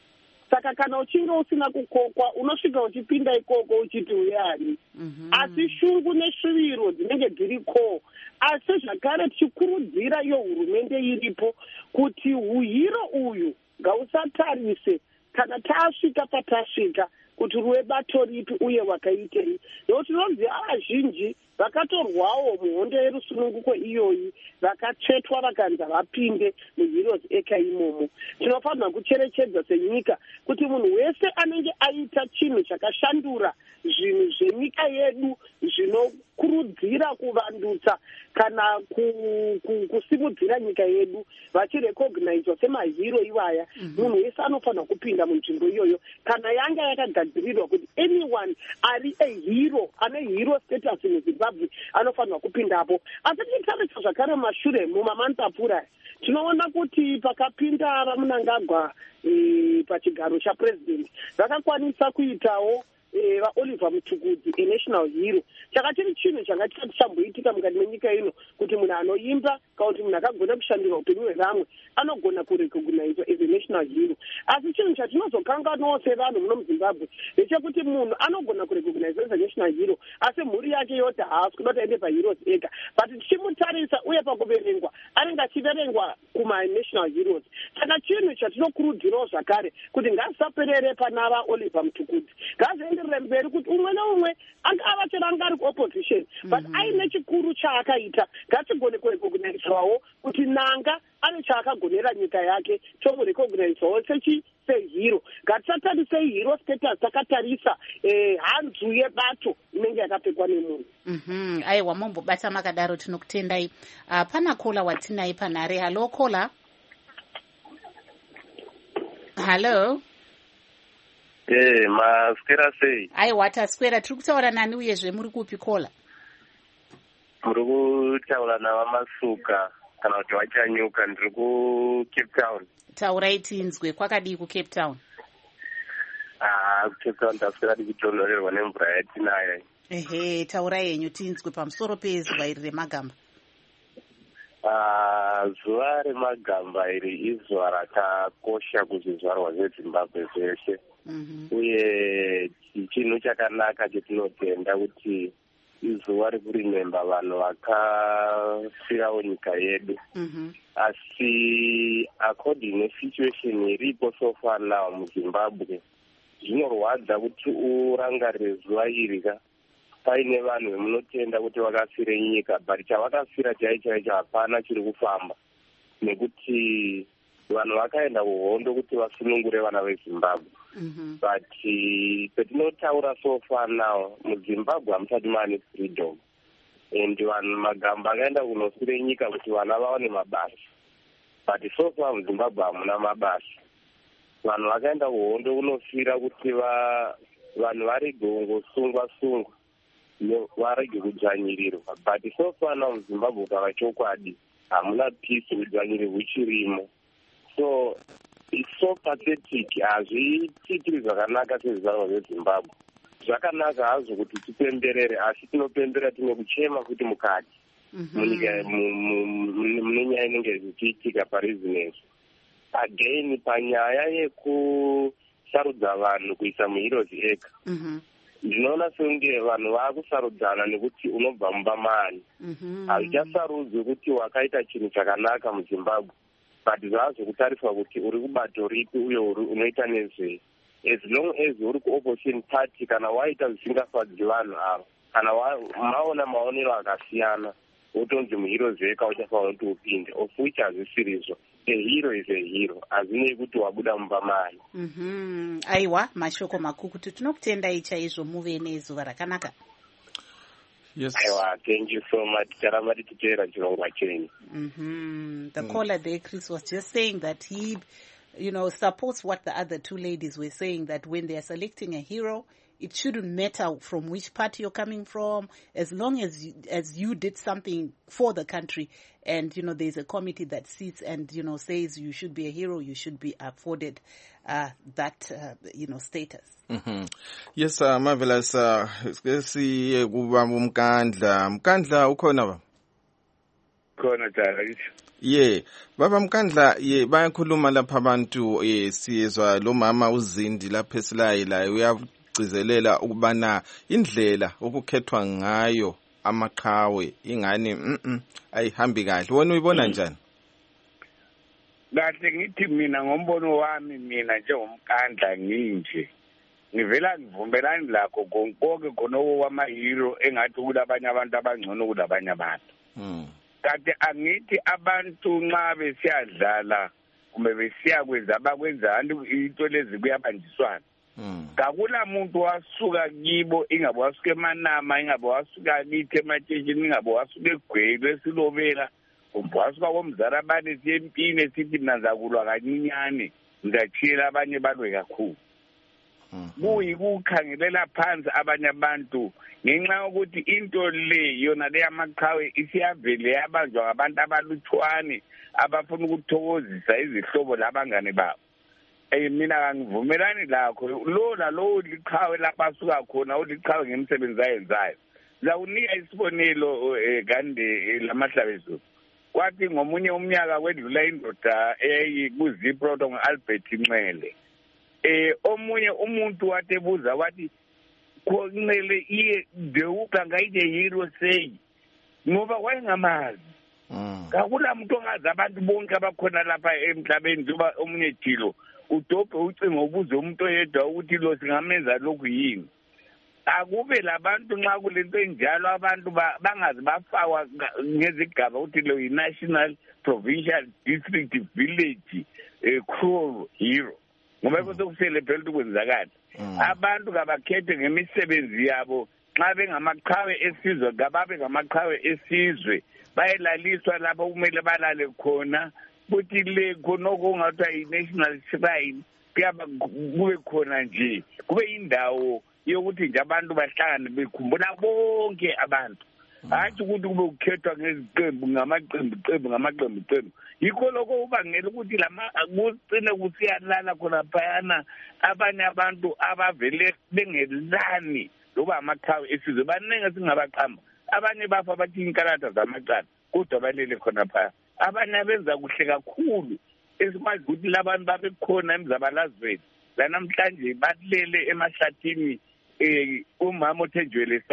Saka kana uchinge usina kukokwa unosvika uchipinda ikoko uchiti uyani. Asi shungu neshuviro dzinenge dziriko. Asi zvakare tichikurudzira iyo hurumende iripo kuti uhiro uyu ngausatarise kana tasvika patasvika kuti ruwe bato ripi uye wakaitei. Nokuti tinoziva vazhinji vakatorwawo muhondo yerusununguko iyoyi vakatsvetwa vakanzi vapinde muheroes eka imomo. Tinofanirwa kucherechedza senyika kuti munhu wese anenge aita chinhu chakashandura zvinhu zvenyika yedu zvinokurudzira kuvandutsa kana kusimudzira nyika yedu vachirecognizwa semahiro ivaya, munhu wese anofanirwa kupinda munzvimbo iyoyo kana yanga yakagadzirirwa kuti anyone ari ehero ane hero status muZimbabwe anofanirwa kupindapo. Asi tichitarisa zvakare mashure mumamanzi apfuura tinoona kuti pakapinda vamunangagwa pachigaro chapresident vakakwanisa kuitawo vaOliver Mtukudzi national hero. Chaka chiri chinhu changa chisati chamboitika mukati menyika ino kuti munhu anoimba kana kuti munhu akagona kushandira upenyu hwevamwe anogona kurecognizwa as a national hero. Asi chinhu chatinozokanganwawo sevanhu muno muZimbabwe ndechekuti munhu anogona kurecognizwa as a national hero asi mhuri yake yote haasi kuda kuti aende paheroes ega, but tichimutarisa uye pakuverengwa anenge achiverengwa kuma-national heroes. Saka chinhu chatinokurudzirawo zvakare kuti ngazisaperere pana vaOliver Mtukudzi, ngazienderere mberi kuti umwe neumwe ava chero anga ari kuopposition but aine chikuru chaakaita ngatigone kurecognizwawo kuti nanga ane chaakagonera nyika yake tomurecognizwawo sehero. Ngatisatarisei hero status takatarisa hanzu yebato inenge yakapfekwa nemunhu. Aiwa, mumbobata makadaro tinokutendai. Pana kola watinai panhare. Halo kola. Halo. Maswera sei? Aiwa, taswera. Tiri kutaura nani uyezve muri kupi kola? Muri kutaura naVamasuka kana kuti Wachanyuka, ndiri kuCape Town. Taurai tinzwe, kwakadii kuCape Town? kuCape Town taswera tichitonhorerwa nemvura yatinayo. Ehe, taurai yenyu tinzwe pamusoro pezuva iri remagamba. Zuva remagamba iri izuva rakakosha kuzvizvarwa zveZimbabwe zveshe. Uye chinhu chakanaka chatinotenda kuti izuva rekurememba vanhu vakafirawo nyika yedu. Asi according nesituation iripo so far now muZimbabwe, zvinorwadza kuti urangarire zuva iri ka paine vanhu vemunotenda kuti vakafire nyika, but chavakafira chaicho hapana chiri kufamba, nekuti vanhu vakaenda kuhondo kuti vasunungure vana veZimbabwe. But petinotaura so far now muZimbabwe hamusati maane freedom, and vanhu magamba akaenda kunosire nyika kuti vana vaone mabasa, but so far muZimbabwe hamuna mabasa. Vanhu vakaenda kuhondo kunosira kuti vanhu varege kungosungwa varege kudzvanyirirwa, but so far now muZimbabwe ukava chokwadi hamuna peace, udzvanyiri huchirimo. So it's so pathetic. Hazviitiri zvakanaka sezvizvarwa zveZimbabwe. Zvakanaka hazvo kuti tipemberere, asi tinopemberera tine kuchema kuti mukati munyika mune nyaya inenge zvichiitika parizinezvo. Again, panyaya yekusarudza vanhu kuisa muheroes ega, ndinoona sekunge vanhu vakusarudzana nekuti unobva mumba mani. Hazvichasarudzwi kuti wakaita chinhu chakanaka muZimbabwe, but zvazvokutariswa kuti uri kubato ripi uye unoita nezvei. As long as uri kuopposition party, kana waita zvisingafadzi vanhu ava, kana maona maonero akasiyana, wotonzi muheroes ega uchafanira kuti upinde, of which hazvisirizvo. A hero is a hero, hazvinei kuti wabuda mumba mani. Aiwa, mashoko makukutu, tinokutendai chaizvo, muve nezuva rakanaka. Yes. Thank you so much. The caller there, Chris, was just saying that he, supports what the other two ladies were saying, that when they are selecting a hero, it shouldn't matter from which party you're coming from, as long as you did something for the country, and there's a committee that sits and says you should be a hero, you should be afforded that status. Yes, marvelous. Siye kuba Mkandla ukhona ba? Khona Tara. Baba Mkandla, bayakhuluma lapha abantu siyezwa lo mama uZindi lapha esilayi la uyagcizelela ukubana indlela okukhethwa ngayo amaqhawe ingane ayihambi kahle. Wena uyibona njani? Kahle ngithi mina ngombono wami, mina njengomkandla nginje ngivela ngivumelani lakho konke khono wamahero engathi ukuthi abanye abantu abangcono kulabanye abantu. Kanti angithi abantu nxa besiyadlala kumbe besiyakwenza abakwenzani into lezi kuyabanjiswana. Kakula muntu wasuka kibo, ingabe wasuka eManama, ingabe wasuka kithi ematshitshini, ingabe wasuka eGweru eSilobela, kumbe wasuka koMzarabane siyempini esithi mina nzakulwa kanyinyane ngachiyela abanye balwe kakhulu. Kuyikukhangelela phansi abanye abantu ngenxa yokuthi into le yona le yamaqhawe isiyavele yabanjwa ngabantu abalutshwane abafuna ukuthokozisa izihlobo labangane babo. Mina kangivumelani lakho, lo nalo liqhawe lapha asuka khona uliqhawe ngemsebenzi ayenzayo. Zawunika isibonelo kande lamahlabezo. Kwathi ngomunye umnyaka kwedlula indoda eyayikuZipro ngoAlbert Nxele. Omunye umuntu watebuza wathi Nxele iye deuka ngaide hero say ngoba wayengamazi. Kakula muntu ongazi abantu bonke abakhona lapha emhlabeni njengoba omunye Thilo udobhe ucingo ubuze umuntu oyedwa ukuthi lo singamenza lokhu yini. Akube labantu nxa kulento enjalo abantu bangazi bafakwa ngezigaba ukuthi lo yi-national, provincial, district, village cruel hero. Ngoba kuzokusele phela ukuthi kwenzakala. Abantu kabakhethe ngemisebenzi yabo, nxa bengamaqhawe esizwe kababe ngamaqhawe esizwe, bayelaliswa lapho kumele balale khona, futhi le khonoko ongathiwa yi-national shrine kube khona nje, kube indawo yokuthi nje abantu bahlangane bekhumbula bonke abantu. Hathi ukuthi kube ukukhethwa ngeziqembu ngamaqembu. Yikho lokho ubangela ukuthi kucine kusiyalala khona phayana abanye abantu abavele bengelani loba amaqhawe esizwe baningi singabaqhamba. Abanye bafa bathi inkalatha zamaqala kodwa balele khona phaya. Abanye benza kuhle kakhulu esikwazi ukuthi labantu babekhona emzabalazweni lanamhlanje balele emahlathini umama othenjwele sami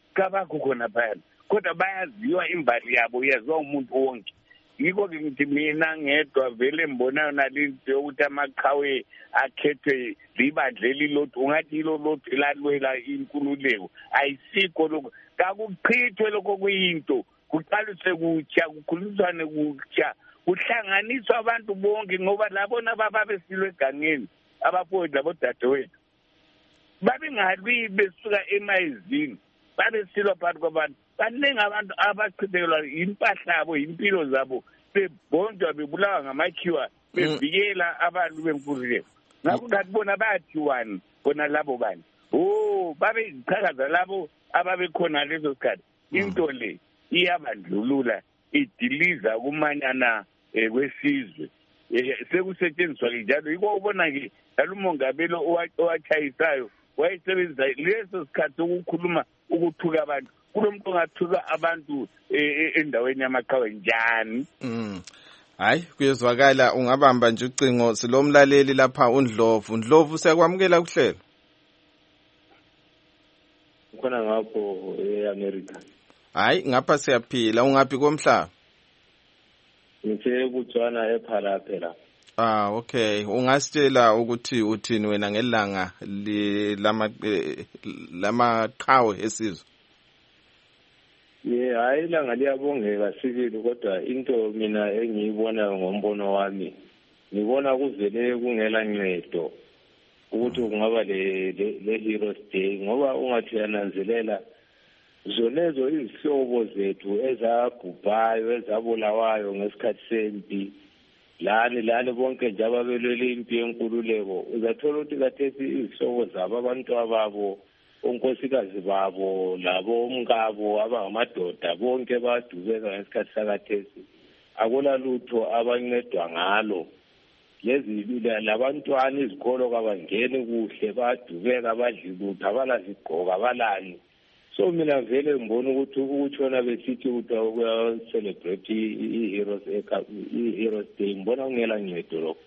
kabakho khona phayana kodwa bayaziwa imbali yabo yaziwa umuntu wonke. Yikho-ke ngithi mina ngedwa vele mbonayo nalinto yokuthi amaqhawe akhethwe libandla elilodwa ungathi yilo lodwa elalwela inkululeko. Ayisikho lokho, kakuchithwe lokho kuyinto, kuqaliswe kutsha, kukhulumiswane kutsha, kuhlanganiswa abantu bonke ngoba labona babesilwe egangeni abafowethu labodadewethu babengalwi besuka emayizini babesilwa phakathi kwabantu. Baningi abantu abachithelwa impahla yabo impilo zabo bebondwa bebulawa ngamakhiwa bevikela abantu benkululeko. Ngakho ngathi bona bayathiwani bona labo bantu babeyiqhakaza labo ababekhona leso sikhathi. Into le iyabandlulula idiliza kumanyana kwesizwe sekusetshenziswa njalo. Yiko ubona-ke lalumongameli owachayisayo wayesebenzisa leso sikhathi ukukhuluma ukuthuka abantu. Kulomuntu ongathuka abantu endaweni yamaqhawe njani? Hayi, kuyezwakala. Ungabamba nje ucingo. Silomlaleli lapha uNdlovu. Ndlovu, siyakwamukela kuhlelo. Ukhona ngapho eAmerica. Hayi, ngapha siyaphila. Ungaphi komhlaba? Ngithe kutswana ePhala phela. Okay. Ungasitshela ukuthi uthini wena ngelanga lamaqhawe esizwe? Hayi, ilanga liyabongeka sibili, kodwa into mina engiyibona ngombono wami ngibona kuvele kungela ncedo ukuthi kungaba le Heroes Day, ngoba ungathi yananzelela zonezo izihlobo zethu ezabhubhayo ezabulawayo ngesikhathi sempi lani bonke nje ababelwele impi yenkululeko, uzathola ukuthi kathesi izihlobo zabo abantu ababo onkosikazi babo labo omkabo abangamadoda bonke badubeka ngesikhathi sakathesi. Akula lutho abancedwa ngalo. Lezi labantwana izikolo kabangeni kuhle, badubeka badli lutho, abalazigqoka abalani. So mina vele ngibona ukuthi ukutshona besithi ukuthi ukuya-celebrate i-Heroes Day ngibona kungela ncedo lokho.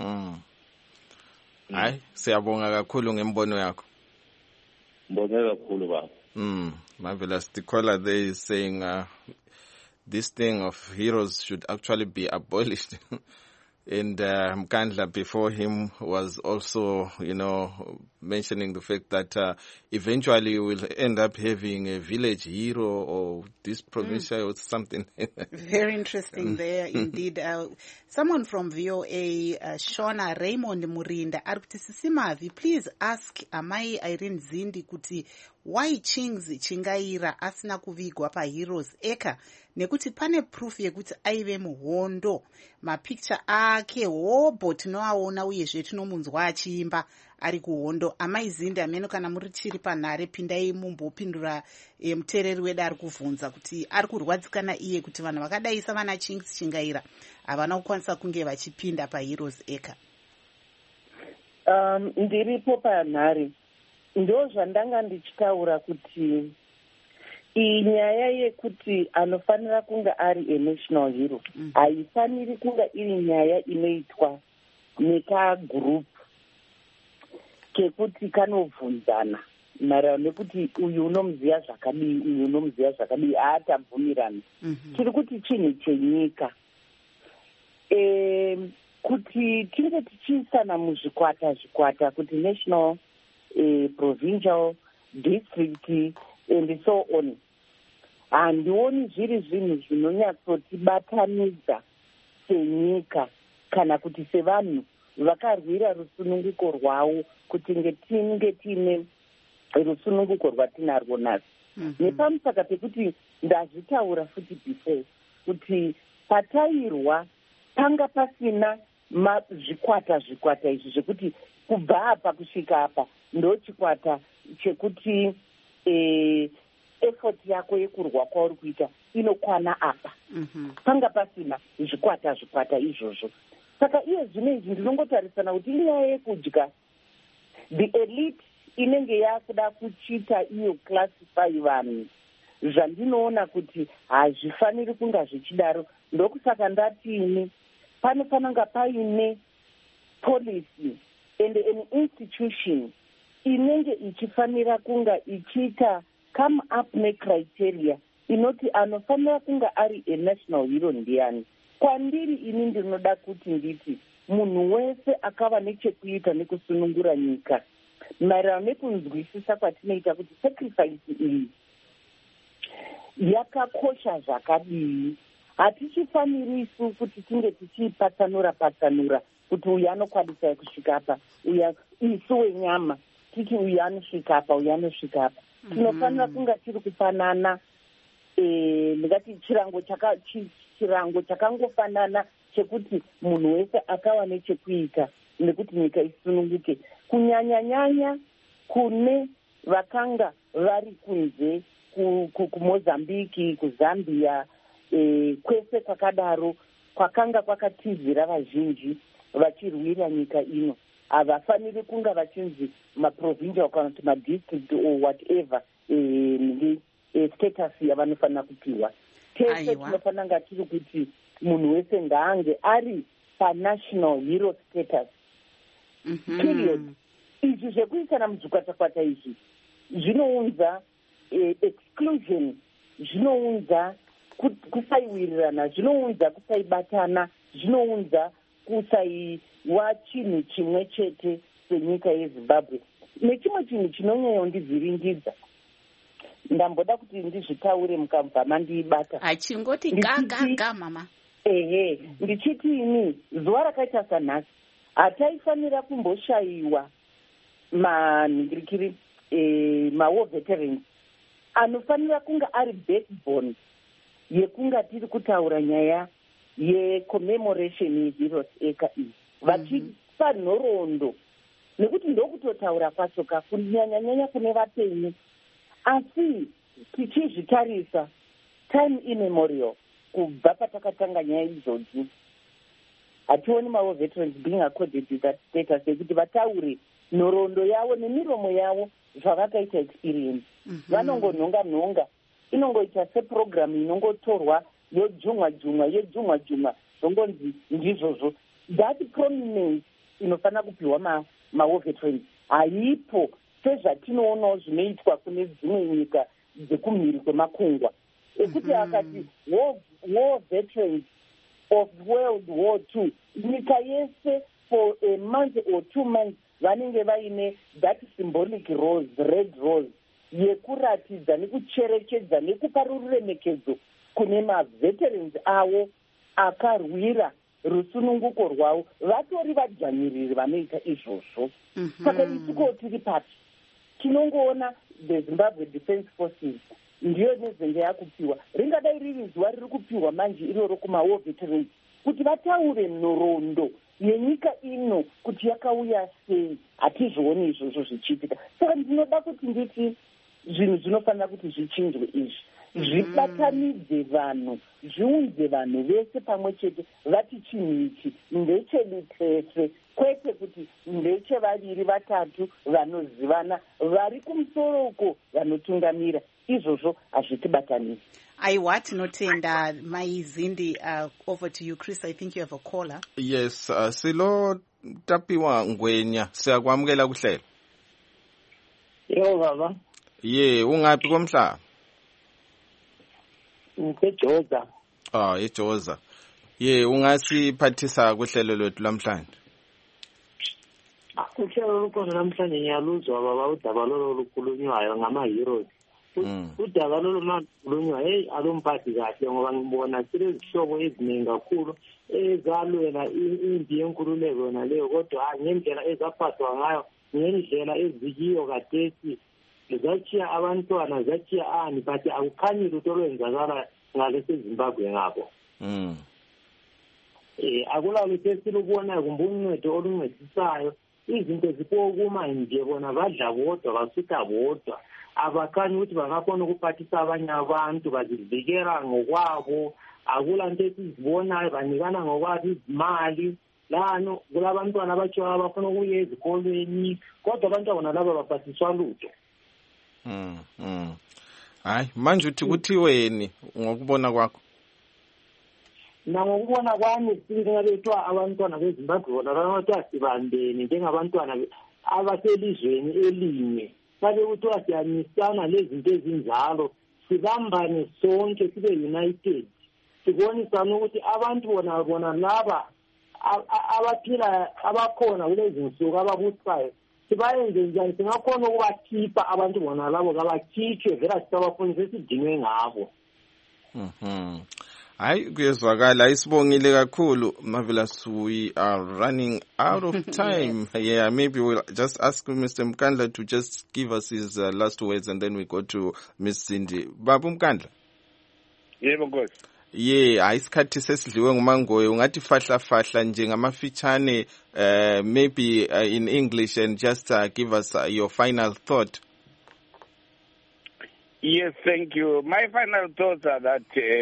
Hayi, siyabonga kakhulu ngembono yakho. Mbonga kakhulu baba. Marvelous. The caller there is saying this thing of heroes should actually be abolished. And Mkandla before him was also, mentioning the fact that eventually we'll end up having a village hero or this provincial or something. Very interesting there indeed. Someone from VOA, Shona Raymond Murinda, Arkuti Sisimavi, please ask Amai Irene Zindi kuti why Chingzi Chingaira asina kuvigwa pa Heroes Eka nekuti pane proof yekuti aive muhondo mapicture ake hobo tinoaona uyezve tinomunzwa achiimba ari kuhondo. Amai Zindi ameno kana muri chiri panhare pindai mumbopindura muteereri wedu ari kuvhunza kuti ari kurwadzikana iye kuti vanhu vakadaisa vana Chingzi Chingaira havana kukwanisa kunge vachipinda paHeroes Eka. Ndiripo panhare ndo zvandanga ndichitaura kuti iyi nyaya yekuti anofanira kunga ari a-national hero haifaniri kunga iri nyaya inoitwa nekagroup kekuti kanovhunzana maererano nekuti uyu unomuziva zvakadii uyu unomuziva zvakadii haatabvumirana. Tiri kuti chinhu chenyika kuti tinge tichiisana muzvikwata kuti national, provincial, district and so on. Handioni zviri zvinhu zvinonyatsotibatanidza senyika kana kuti sevanhu vakarwira rusununguko rwavo kuti tinge tiine rusununguko rwatinarwo nhasi. Nepamusaka pekuti ndazvitaura futi before kuti patairwa panga pasina zvikwata izvi zvekuti kubva apa kusvika apa ndo chikwata chekuti effort yako yekurwa kwauri kuita inokwana apa. Panga pasina zvikwata izvozvo. Saka iye zvino izvi ndinongotarisana kuti inyaya yekudya the elite inenge yakuda kuchita iyo classify vanhu zvandinoona kuti hazvifaniri kunga zvichidaro. Ndokusaka ndatini panofanira kunga paine policy and an institution inenge ichifanira kunga ichiita come up necriteria inoti anofanira kunga ari enational hero ndiani. Kwandiri ini ndinoda kuti nditi munhu wese akava nechekuita nekusunungura nyika maererano nekunzwisisa kwatinoita kuti sacrifice iyi yakakosha zvakadii. Hatichifanirisu kuti tinge tichipatsanura kuti uyu anokwanisa kusvika apa, uya isu wenyama titi uyu anosvika apa, uyu anosvika apa. Tinofanira kunga tiri kufanana, ndingati chirango chakangofanana chekuti munhu wese akava nechekuita nekuti nyika isununguke, kunyanya kune vakanga vari kunze kuMozambiki, kuZambia, kwese kwakadaro kwakanga kwakatizira vazhinji vachirwira nyika ino. Havafaniri kunga vachinzi maprovincial kana kuti madistrict or whatever status yavanofanira kupiwa. Tese tinofanira nga tiri kuti munhu wese ngaange ari panational hero status. Period. Izvi zvekuisana muzvikwatakwata izvi zvinounza exclusion, zvinounza kusaiwirirana, zvinounza kusaibatana, zvinounza kusaiwa chinhu chimwe chete senyika yeZimbabwe. Nechimwe chinhu chinonyanya kundivhiringidza, ndamboda kuti ndizvitaure mukabva mandiibata. Hachingoti gaga mama. Ndichiti ini zuva rakaita sanhasi hataifanira kumboshayiwa manhingirikiri mawar veterans anofanira kunga ari backbone yekunga tiri kutaura nyaya yecommemoration yeheroes eka iyi, vachipa nhoroondo nekuti ndokutotaura kwacho kunyanya kune vapenyu. Asi tichizvitarisa time immemorial kubva patakatanga nyaya idzodzi, hationi mawar veterans being accorded to that status yekuti vataure nhoroondo yavo nemiromo yavo zvavakaita experience. Vanongonhonga inongoita seprogramu inongotorwa yojumwa zvongonzi ndizvozvo. That prominence inofanira kupiwa mawar veterans haipo sezvatinoonawo zvinoitwa kune dzimwe nyika dzekumhiri kwemakungwa ekuti akati war veterans of World War II, nyika yese for a month or 2 months vanenge vaine that symbolic rose, red rose, yekuratidza nekucherechedza nekupa ruremekedzo kune maveterans avo akarwira rusununguko rwavo. Vatori vadzvanyiriri vanoita izvozvo. Saka isuko tiri pati tinongoona the Zimbabwe Defense Forces ndiyo nezenge yakupiwa, ringadai riri zuva riri kupiwa manje iroro kumawar veterans kuti vataure nhoroondo yenyika ino kuti yakauya sei. Hatizvioni izvozvo zvichiitika. Saka ndinoda kuti nditi zvinhu zvinofanira kuti zvichinjwe izvi, zvibatanidze vanhu, zviunze vanhu vese pamwe chete, vati chinhu ichi ndechedu tese, kwete kuti ndechevaviri vatatu vanozivana vari kumusoro uko vanotungamira. Izvozvo hazvitibatanisi. Aiwa, tinotenda Mai Zindi. Over to you, Chris. I think you have a caller. Yes, Silo Tapiwa Ngwenya, siyakwamukela kuhlelo. Yo baba. Ungaphi komhlaba? Ngisejoza. Ejoza. Ungasiphathisa kuhlelo lwethu lamhlanje. Uhlelo lukhona namhlanje ngiyaluzwa baba, udaba lolo lukhulunywayo ngama-heroes. Udaba lolo makhulunywa alumphathi kahle ngoba ngibona silezihlobo eziningi kakhulu ezalwela impi yenkululeko yona leyo, kodwa ngendlela ezaphathwa ngayo, ngendlela ezikiyo kathesi, zachiya abantwana, zachiya ani, but akukhanyi lutho olwenzakala ngalesi Zimbabwe ngabo. Akulalutho esilubonayo kumbe uncedo oluncedisayo. Izinto zipokuma nje, bona badla bodwa, basutha bodwa, abakhanyi ukuthi bangakhona ukuphathisa abanye abantu, bazivikela ngokwabo. Akulanto esizibonayo, banikana ngokwabo izimali. Lano kulabantwana abatshiwayo abafuna ukuya ezikolweni, kodwa abantwana laba baphathiswa lutho. Hayi, manje uthi kuthiweni ngokubona kwakho? Ngokubona kwami singabethwa abantwana beZimbabwe bona bathi asibambene njengabantwana abaselizweni elinye. sabe ukuthi wasiyanyisana lezinto ezinjalo sibambane sonke sibe united sikubonisana ukuthi abantu bona laba abaphila abakhona kulezi nsuku ababusayo sibayenze njani singakhona ukubakhipha abantu bona labo kabakhitshwe vela sisabafundisa esidingwe ngabo. Hayi kuyezwakala isibongile kakhulu Marvelous. We are running out of time. Yeah, maybe we'll just ask Mr. Mkandla to just give us his last words and then we go to Miss Cindy. Babu Mkandla. Yebo Nkosi. Yeah, isikhathi sesidliwe ngumangoye ungathi fahla nje ngamafitshane maybe in English and just give us your final thought. Yes, thank you. My final thoughts are that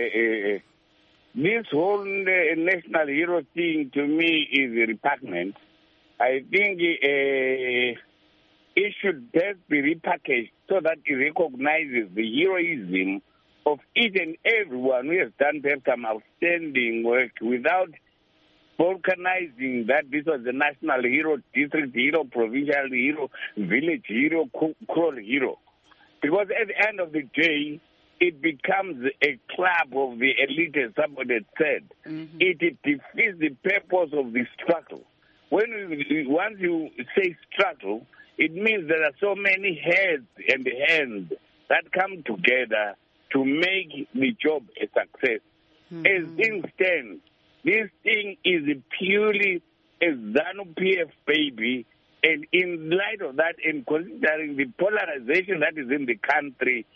this whole national hero thing to me is repugnant. I think it should best be repackaged so that it recognizes the heroism of each and everyone who has done some outstanding work without vulcanizing that this was the national hero, district hero, provincial hero, village hero, crawl hero. Because at the end of the day, it becomes a club of the elite, as somebody had said. It defeats the purpose of the struggle. Once you say struggle, it means there are so many heads and hands that come together to make the job a success. As things stand, this thing is purely a ZANU-PF baby, and in light of that, and considering the polarization that is in the country,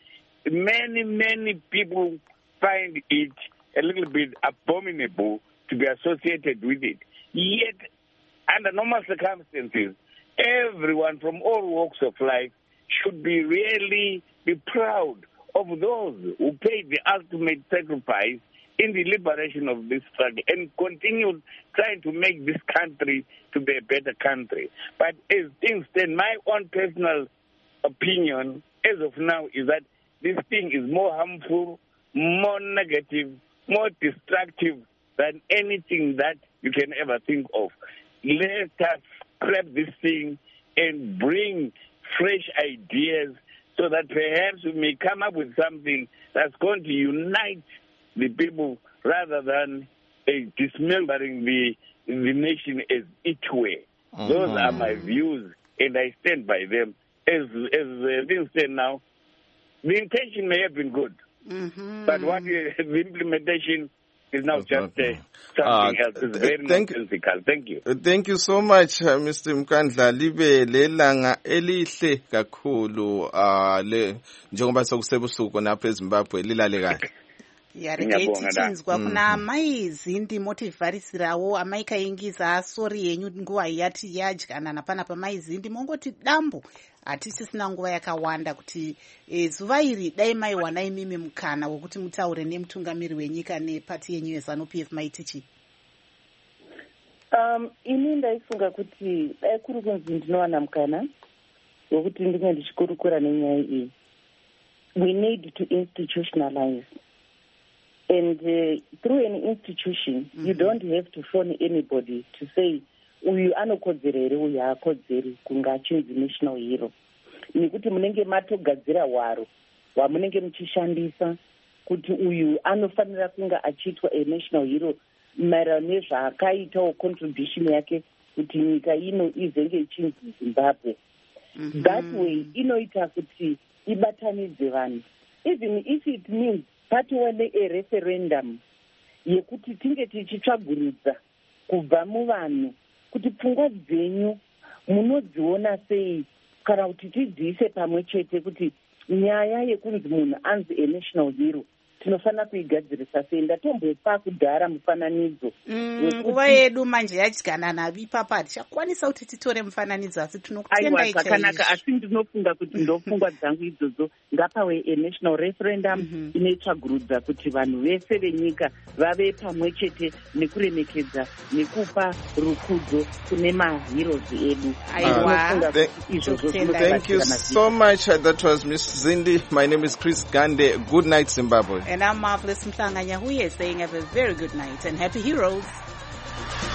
many people find it a little bit abominable to be associated with it. Yet, under normal circumstances, everyone from all walks of life should really be proud of those who paid the ultimate sacrifice in the liberation of this struggle and continue trying to make this country to be a better country. But as things stand, my own personal opinion as of now is that this thing is more harmful, more negative, more destructive than anything that you can ever think of. Let us scrap this thing and bring fresh ideas so that perhaps we may come up with something that's going to unite the people rather than dismembering the nation as it were. Those are my views, and I stand by them. As things stand now, the intention may have been good, but what the implementation is now just something else. It's very nonsensical. Thank you. Thank you so much, Mr. Mkandla. Libe lelanga elihle kakhulu njengoba sokusebusuku napha eZimbabwe lilale kahle. Tinzwa kuna amai Zindi motivharisirawo amai kaingiza sori yenyu nguva yati yadyana napana pamai Zindi mongoti dambu hatisisina nguva yakawanda kuti zuva iri dai maiwana imimi mukana wekuti mutaure nemutungamiri wenyika nepati yenyu yeZANU-PF maitichi. Ini ndaifunga kuti dai kuri kunzi ndinowana mukana wekuti ndinge ndichikurukura nenyaya iyi. We need to institutionalize. And through an institution, you don't have to phone anybody to say, uyu anokodzera uyu haakodzeri kunga achinzi national hero. Nekuti munenge matogadzira hwaro hwamunenge muchishandisa kuti uyu anofanira kunga achiitwa a national hero maererano nezvaakaitawo contribution yake kuti nyika ino izenge ichinzi Zimbabwe. That way inoita kuti ibatanidze vanhu. Even if it means patiwane a referendum yekuti tinge tichitsvagurudza kubva muvanhu kuti pfungwa dzenyu munodziona sei kana kuti tidziise pamwe chete kuti nyaya yekunzi munhu anzi a national hero tinofanira kuigadzirisa sei. Ndatombopa kudhara mufananidzo nguva yedu manje yadyana navi papa tichakwanisa kuti titore mufananidzo asi tinokutendai zvakanaka asi ndinofunga kuti ndopfungwa dzangu idzodzo ngapawe a national referendum inoitsvagurudza kuti vanhu vese venyika vave pamwe chete nekuremekedza nekupa rukudzo kune maheroes edu. Thank you so much. That was Miss Zindi. My name is Chris Gande. Good night, Zimbabwe. And I'm Marvelous Mhlanga Nyahuye saying have a very good night and happy heroes.